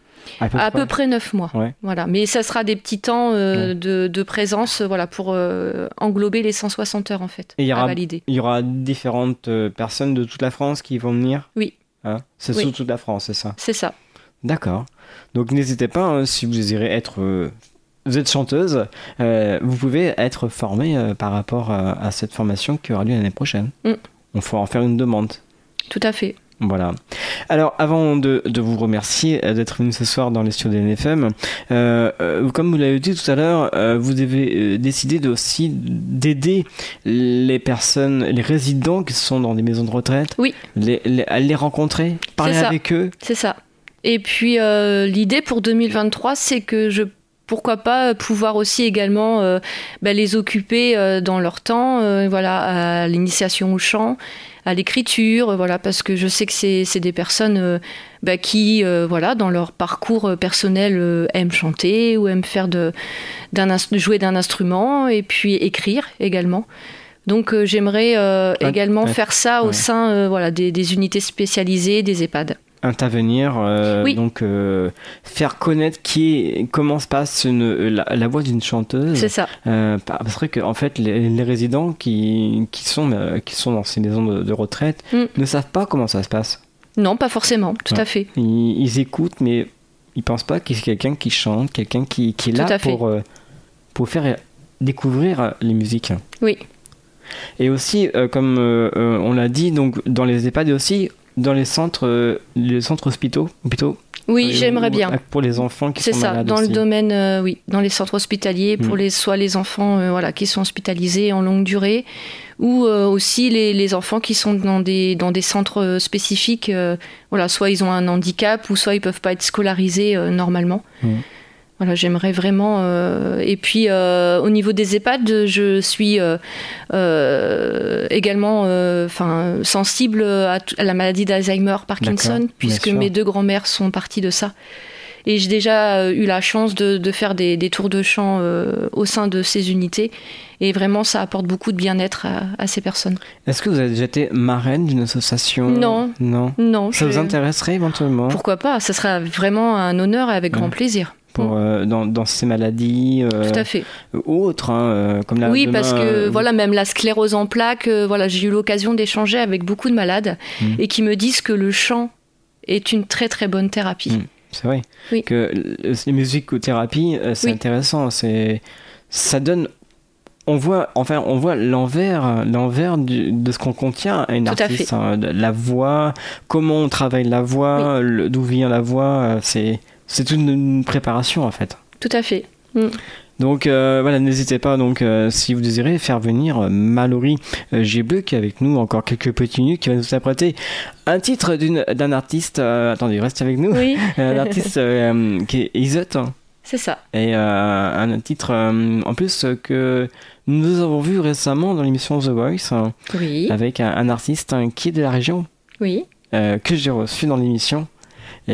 C: à peu
D: À
C: près.
D: peu près neuf mois.
C: Ouais.
D: Voilà. Mais ça sera des petits temps euh,
C: Ouais.
D: de, de présence euh, voilà, pour euh, englober les cent soixante heures en fait,
C: Et il y
D: à
C: aura,
D: valider.
C: il y aura différentes euh, personnes de toute la France qui vont venir.
D: Oui.
C: Hein, c'est
D: Oui.
C: sur toute la France, c'est ça.
D: C'est ça.
C: D'accord. Donc n'hésitez pas, hein, si vous désirez être... euh, vous êtes chanteuse, euh, vous pouvez être formée euh, par rapport à, à cette formation qui aura lieu l'année prochaine.
D: Mm.
C: On faut en faire une demande.
D: Tout à fait.
C: Voilà. Alors, avant de, de vous remercier euh, d'être venu ce soir dans les studios de N F M, euh, euh, comme vous l'avez dit tout à l'heure, euh, vous avez euh, décidé de, aussi d'aider les personnes, les résidents qui sont dans des maisons de retraite,
D: Oui.
C: les, les- à les rencontrer, parler
D: C'est ça.
C: avec eux.
D: C'est ça. Et puis euh, l'idée pour deux mille vingt-trois, c'est que je pourquoi pas pouvoir aussi également euh, bah, les occuper euh, dans leur temps, euh, voilà, à l'initiation au chant, à l'écriture, euh, voilà, parce que je sais que c'est c'est des personnes euh, bah, qui, euh, voilà, dans leur parcours euh, personnel, euh, aiment chanter ou aiment faire de, d'un ins- jouer d'un instrument et puis écrire également. Donc euh, j'aimerais euh,
C: Ouais,
D: également
C: ouais,
D: faire ça au
C: ouais.
D: sein euh, voilà, des, des unités spécialisées, des EHPAD.
C: Intervenir, euh,
D: Oui.
C: donc euh, faire connaître qui est, comment se passe une, la, la voix d'une chanteuse.
D: C'est ça.
C: Euh, parce que en fait, les, les résidents qui, qui, sont, euh, qui sont dans ces maisons de, de retraite
D: Mm.
C: ne savent pas comment ça se passe.
D: Non, pas forcément, tout
C: Ouais.
D: à fait.
C: Ils, ils écoutent, mais ils pensent pas qu'il y a quelqu'un qui chante, quelqu'un qui, qui est
D: Tout
C: là
D: à fait.
C: pour, euh, pour faire découvrir les musiques.
D: Oui,
C: Et aussi, euh, comme euh, euh, on l'a dit, donc dans les EHPAD, il y a aussi dans les centres, euh, les centres hospitaux, hôpitaux.
D: Oui,
C: Euh,
D: j'aimerais
C: ou-
D: bien.
C: Pour les enfants qui
D: C'est
C: sont
D: ça,
C: malades
D: dans
C: aussi.
D: le domaine, euh, oui, dans les centres hospitaliers, pour
C: Mm.
D: les, soit les enfants euh, voilà, qui sont hospitalisés en longue durée, ou euh, aussi les, les enfants qui sont dans des, dans des centres euh, spécifiques. euh, voilà, soit ils ont un handicap, ou soit ils peuvent pas être scolarisés euh, normalement.
C: Mm.
D: Voilà, j'aimerais vraiment. euh, et puis, euh, au niveau des EHPAD, je suis euh, euh, également euh, 'fin, sensible à, t- à la maladie d'Alzheimer, Parkinson,
C: D'accord,
D: puisque
C: bien sûr.
D: mes deux grands-mères sont parties de ça. Et j'ai déjà euh, eu la chance de, de faire des, des tours de chant euh, au sein de ces unités. Et vraiment, ça apporte beaucoup de bien-être à, à ces personnes.
C: Est-ce que vous avez déjà été marraine d'une association?
D: Non.
C: Non.
D: Non,
C: Ça
D: je-
C: vous intéresserait éventuellement
D: pourquoi pas? Ça sera vraiment un honneur et avec
C: Ouais.
D: grand plaisir.
C: pour, euh, dans, dans ces maladies euh,
D: Tout à fait.
C: ou autres, hein, euh, comme la
D: Oui,
C: demain,
D: parce que
C: euh,
D: voilà, même la sclérose en plaques, euh, voilà, j'ai eu l'occasion d'échanger avec beaucoup de malades
C: Mm.
D: et qui me disent que le chant est une très très bonne thérapie.
C: Mm. C'est vrai
D: Oui.
C: que le- les musicothérapies, euh, c'est
D: Oui.
C: intéressant. C'est, ça donne, on voit, enfin, on voit l'envers, l'envers du- de ce qu'on contient à une
D: Tout à
C: artiste.
D: fait.
C: hein, de- la voix, comment on travaille la voix, le- d'où vient la voix. euh, C'est, c'est toute une, une préparation en fait.
D: Tout à fait.
C: Donc euh, voilà, n'hésitez pas donc euh, si vous désirez faire venir euh, Mallory euh, Gébleu qui est avec nous encore quelques petites minutes, qui va nous interpréter un titre d'une, d'un artiste. euh, attendez, reste avec nous.
D: Oui,
C: Un artiste euh, qui est Isotte hein,
D: c'est ça.
C: et euh, un titre euh, en plus euh, que nous avons vu récemment dans l'émission The Voice hein,
D: Oui,
C: avec un, un artiste hein, qui est de la région
D: oui.
C: euh, que j'ai reçu dans l'émission. Et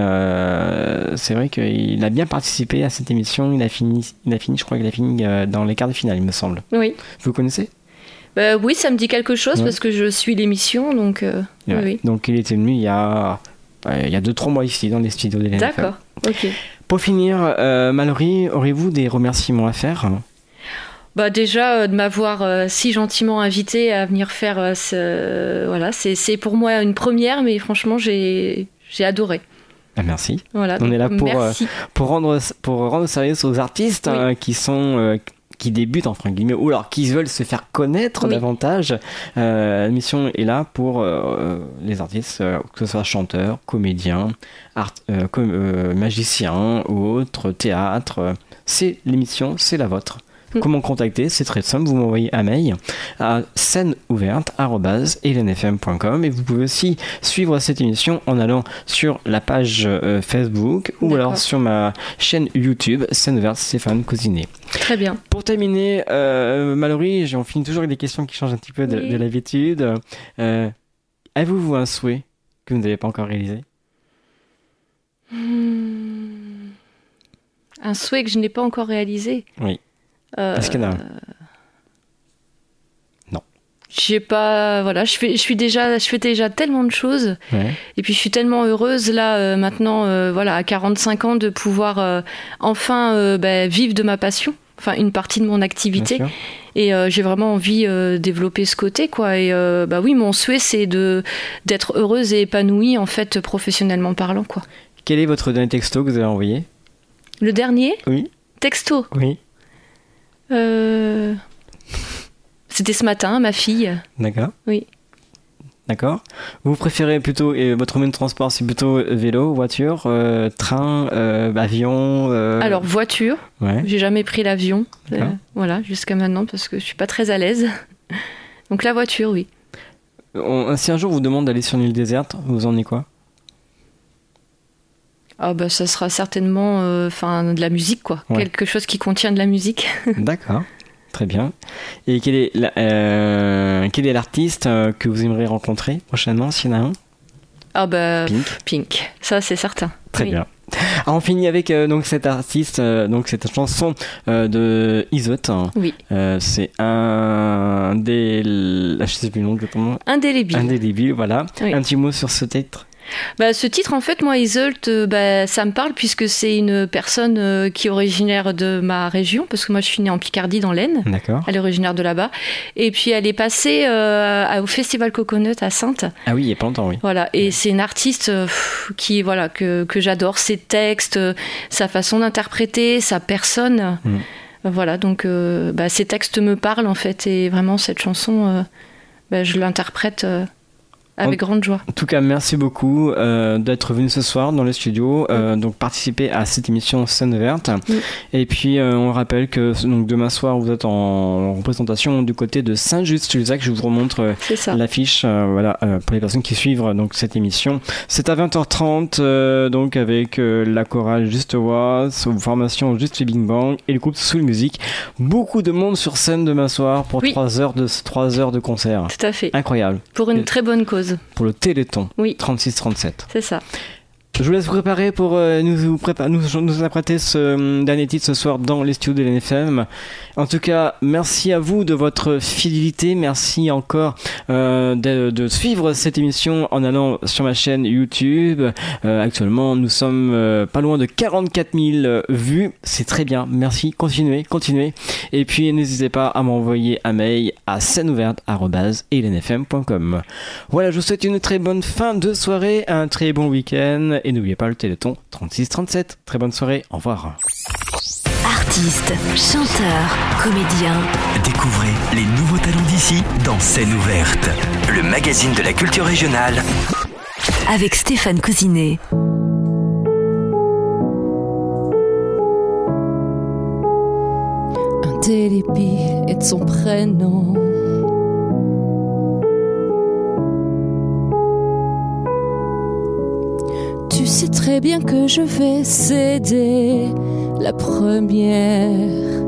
C: euh, c'est vrai qu'il a bien participé à cette émission. Il a fini, il a fini, je crois qu'il a fini euh, dans les quarts de finale, il me semble.
D: Oui.
C: Vous connaissez?
D: Bah, oui, ça me dit quelque chose
C: Ouais.
D: parce que je suis l'émission, donc euh, oui,
C: Ouais.
D: oui.
C: Donc il était venu il y a, ouais, il y a deux trois mois ici dans les studios de l'N F M.
D: D'accord, ok.
C: Pour finir, euh, Mallory, aurez-vous des remerciements à faire?
D: Bah déjà euh, de m'avoir euh, si gentiment invité à venir faire euh, ce... voilà, c'est, c'est pour moi une première, mais franchement j'ai, j'ai adoré.
C: Ah, merci.
D: Voilà,
C: On
D: donc,
C: est là pour,
D: merci.
C: Pour rendre, pour rendre service aux artistes
D: Oui.
C: hein, qui sont euh, qui débutent entre guillemets ou alors qui veulent se faire connaître
D: Oui.
C: davantage. Euh, la mission est là pour euh, les artistes, euh, que ce soit chanteurs, comédiens, art, euh, com- euh, magiciens ou autres, théâtre. C'est l'émission, c'est la vôtre.
D: Mm.
C: Comment contacter? C'est très simple, vous m'envoyez un mail à scène ouverte arobase l n f m point com et vous pouvez aussi suivre cette émission en allant sur la page euh, Facebook ou
D: D'accord.
C: alors sur ma chaîne YouTube Scène ouverte Stéphane Cousinet.
D: Très bien.
C: Pour terminer, euh, Mallory, j'ai- on finit toujours avec des questions qui changent un petit peu de,
D: Oui.
C: de l'habitude. Euh, avez-vous un souhait que vous n'avez pas encore réalisé?
D: Hmm. Un souhait que je n'ai pas encore réalisé.
C: Oui.
D: Euh,
C: Est-ce qu'il y en a un? Non.
D: J'ai pas, voilà, je fais, je suis déjà, je fais déjà tellement de choses.
C: Ouais.
D: Et puis je suis tellement heureuse là euh, maintenant, euh, voilà, à quarante-cinq ans, de pouvoir euh, enfin euh, bah, vivre de ma passion, enfin une partie de mon activité.
C: Bien sûr.
D: Et euh, j'ai vraiment envie euh, de développer ce côté, quoi. Et euh, bah oui, mon souhait c'est de d'être heureuse et épanouie en fait professionnellement parlant, quoi.
C: Quel est votre dernier texto que vous avez envoyé?
D: Le dernier
C: Oui.
D: texto,
C: Oui.
D: euh, c'était ce matin, ma fille.
C: D'accord.
D: Oui.
C: D'accord. Vous préférez plutôt, et votre moyen de transport, c'est plutôt euh, vélo, voiture, euh, train, euh, avion euh,
D: Alors voiture,
C: ouais.
D: j'ai jamais pris l'avion,
C: D'accord.
D: euh, voilà, jusqu'à maintenant parce que je suis pas très à l'aise. Donc la voiture, oui.
C: On- si un jour on vous demande d'aller sur une île déserte, vous en êtes quoi?
D: Ah bah ça sera certainement euh, enfin de la musique, quoi.
C: Ouais.
D: Quelque chose qui contient de la musique.
C: D'accord. Très bien. Et quel est, la- euh, quel est l'artiste euh, que vous aimeriez rencontrer prochainement, s'il y en a un?
D: Ah bah
C: Pink.
D: pff, Pink, ça c'est certain.
C: Très
D: Oui.
C: bien. Alors, on finit avec euh, donc cet artiste, euh, donc cette chanson euh, de Isotte.
D: Oui.
C: Euh, c'est un des, je sais plus le nom exactement.
D: Indélébile.
C: Indélébile, voilà.
D: Oui.
C: Un petit mot sur ce titre.
D: Bah, ce titre, en fait, moi, Iseult, euh, bah, ça me parle puisque c'est une personne euh, qui est originaire de ma région, parce que moi, je suis née en Picardie, dans l'Aisne.
C: D'accord.
D: Elle est originaire de là-bas. Et puis, elle est passée euh, à- au Festival Coconut à Saintes.
C: Ah oui, il y a pas longtemps, oui.
D: Voilà. Et c'est une artiste euh, pff, qui, voilà, que, que j'adore. Ses textes, euh, sa façon d'interpréter, sa personne.
C: Mm.
D: Euh, Voilà. Donc, euh, bah, ces textes me parlent, en fait. Et vraiment, cette chanson, euh, bah, je l'interprète. euh, Avec
C: en,
D: grande joie.
C: En tout cas, merci beaucoup euh, d'être venu ce soir dans le studio, euh, donc participer à cette émission Scène Verte. Mm. Et puis, euh, on rappelle que donc, demain soir, vous êtes en représentation du côté de Saint-Just-Luzac. Je vous remontre euh, l'affiche euh, voilà, euh, pour les personnes qui suivent euh, donc, cette émission. C'est à vingt heures trente, euh, donc avec euh, la chorale Juste Voix, formation Juste Bing Bang et le groupe Soul Music. Beaucoup de monde sur scène demain soir pour
D: oui.
C: trois heures de, trois heures de concert.
D: Tout à fait.
C: Incroyable.
D: Pour une
C: et,
D: très bonne cause.
C: Pour le Téléthon.
D: Oui.
C: trente-six trente-sept.
D: C'est ça.
C: Je vous laisse vous préparer pour euh, nous, vous prépa- nous, nous apprêter ce euh, dernier titre ce soir dans les studios de l'N F M. En tout cas, merci à vous de votre fidélité. Merci encore euh, de, de suivre cette émission en allant sur ma chaîne YouTube. Euh, actuellement, nous sommes euh, pas loin de quarante-quatre mille vues. C'est très bien. Merci. Continuez, continuez. Et puis, n'hésitez pas à m'envoyer un mail à scène ouverte arobase e l n f m point com. Voilà, je vous souhaite une très bonne fin de soirée, un très bon week-end. Et n'oubliez pas le Téléthon trente-six trente-sept. Très bonne soirée, au revoir.
A: Artistes, chanteurs, comédiens.
B: Découvrez les nouveaux talents d'ici dans Scène Ouverte, le magazine de la culture régionale.
A: Avec Stéphane Cousinet.
E: Un télépi est son prénom. Tu sais très bien que je vais céder la première.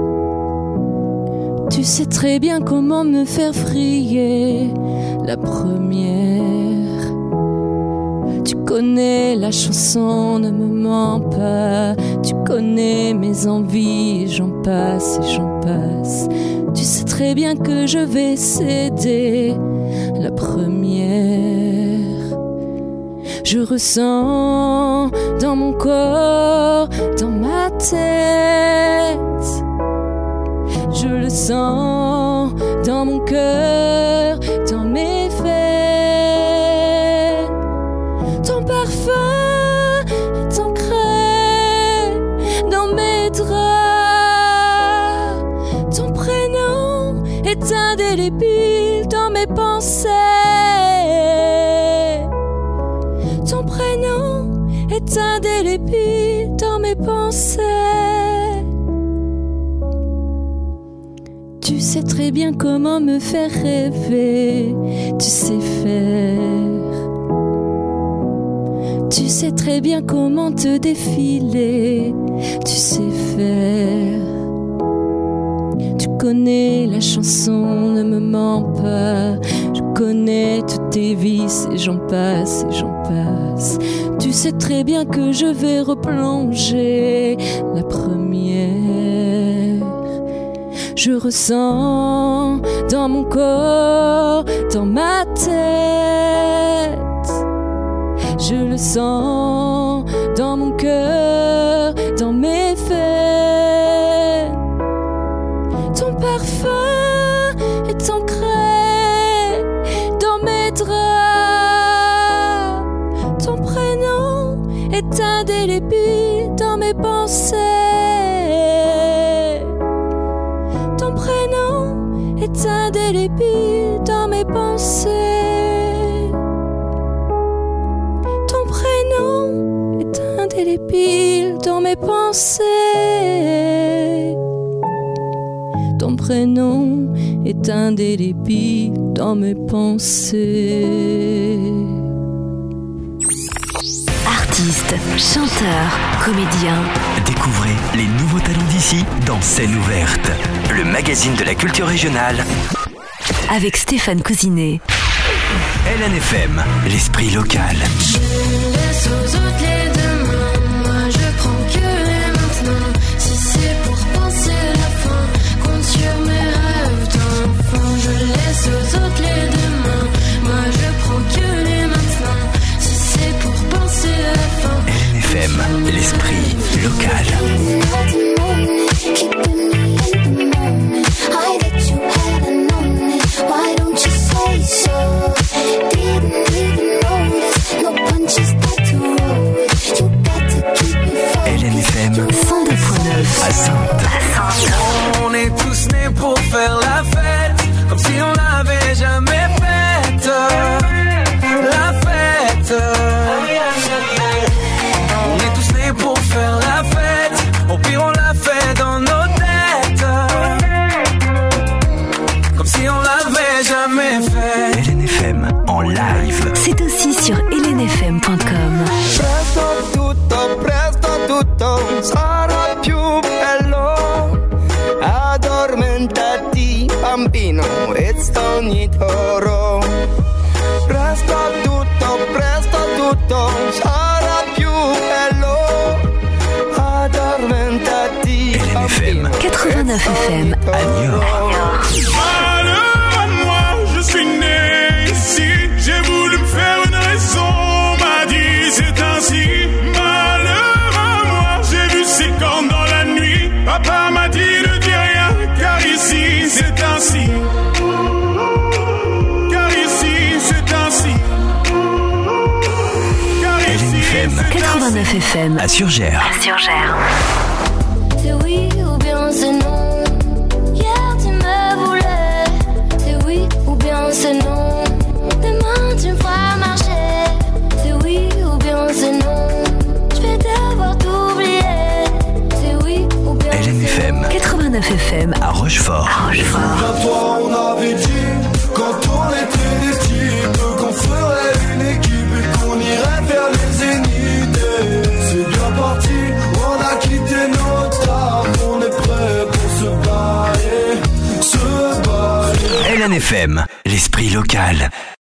E: Tu sais très bien comment me faire vriller la première. Tu connais la chanson, ne me mens pas. Tu connais mes envies, et j'en passe et j'en passe. Tu sais très bien que je vais céder la première. Je ressens dans mon corps, dans ma tête. Je le sens dans mon cœur, dans mes veines. Ton parfum est ancré dans mes draps. Ton prénom est indélébile dans mes pensées. Ton prénom est indélébile dans mes pensées. Tu sais très bien comment me faire rêver. Tu sais faire. Tu sais très bien comment te défiler. Tu sais faire. Tu connais la chanson, ne me mens pas. Je connais toutes tes vices et j'en passe et j'en passe. Tu sais très bien que je vais replonger la première. Je ressens dans mon corps, dans ma tête. Je le sens dans mon cœur, dans mes veines. Ton parfum est ancré dans mes draps. Ton prénom est indélébile dans mes pensées. Ton prénom est indélébile dans mes pensées. Ton prénom est indélébile dans mes pensées. Ton prénom est indélébile dans mes pensées.
A: Artistes, chanteurs, comédiens.
B: Découvrez les nouveaux talents d'ici dans Scène Ouverte, le magazine de la culture régionale.
A: Avec Stéphane Cousinet.
B: L N F M, l'esprit local.
F: Je laisse aux autres les demain, moi je prends que les maintenant. Si c'est pour penser à la fin, compte sur mes rêves d'enfant. Je laisse aux autres les demain, moi je prends que les maintenant. Si c'est pour penser à la fin.
B: L N F M, l'esprit local.
G: Why don't you say so? Didn't even notice. No punches got to roll with. You got to keep me focused.
B: L N F M
A: cent deux virgule neuf
B: à Sainte.
H: On est tous nés pour faire la fête, comme si on l'avait jamais faite.
I: tutto sarà più bello. Addormentati bambino e ogni toro. Presto tutto, presto tutto sarà più bello. Addormentati bambino
A: quatre-vingt-neuf F M
B: à Niort.
J: Malheur à moi, je suis né ici. J'ai voulu me faire une raison, m'a dit c'est ainsi. Malheur à moi, j'ai vu ses cornes dans la nuit. Papa m'a dit ne dis rien, car ici c'est ainsi. Car ici c'est ainsi. Car ici c'est ainsi.
A: quatre-vingt-neuf F M
B: À Surgères.
G: C'est oui ou bien c'est non. Hier tu me voulais. C'est oui ou bien c'est non. Demain tu me feras marcher. C'est oui ou bien c'est non. Je vais devoir t'oublier. C'est oui ou bien
B: L M F
G: c'est
B: M.
G: non.
A: quatre-vingt-neuf F M
B: À Rochefort.
K: Toi on avait dit, quand on était des types, qu'on ferait une équipe et qu'on irait vers les zéniths. C'est bien parti, on a quitté notre taf, on est prêt pour se bailler, se bailler.
B: L N F M, l'esprit local.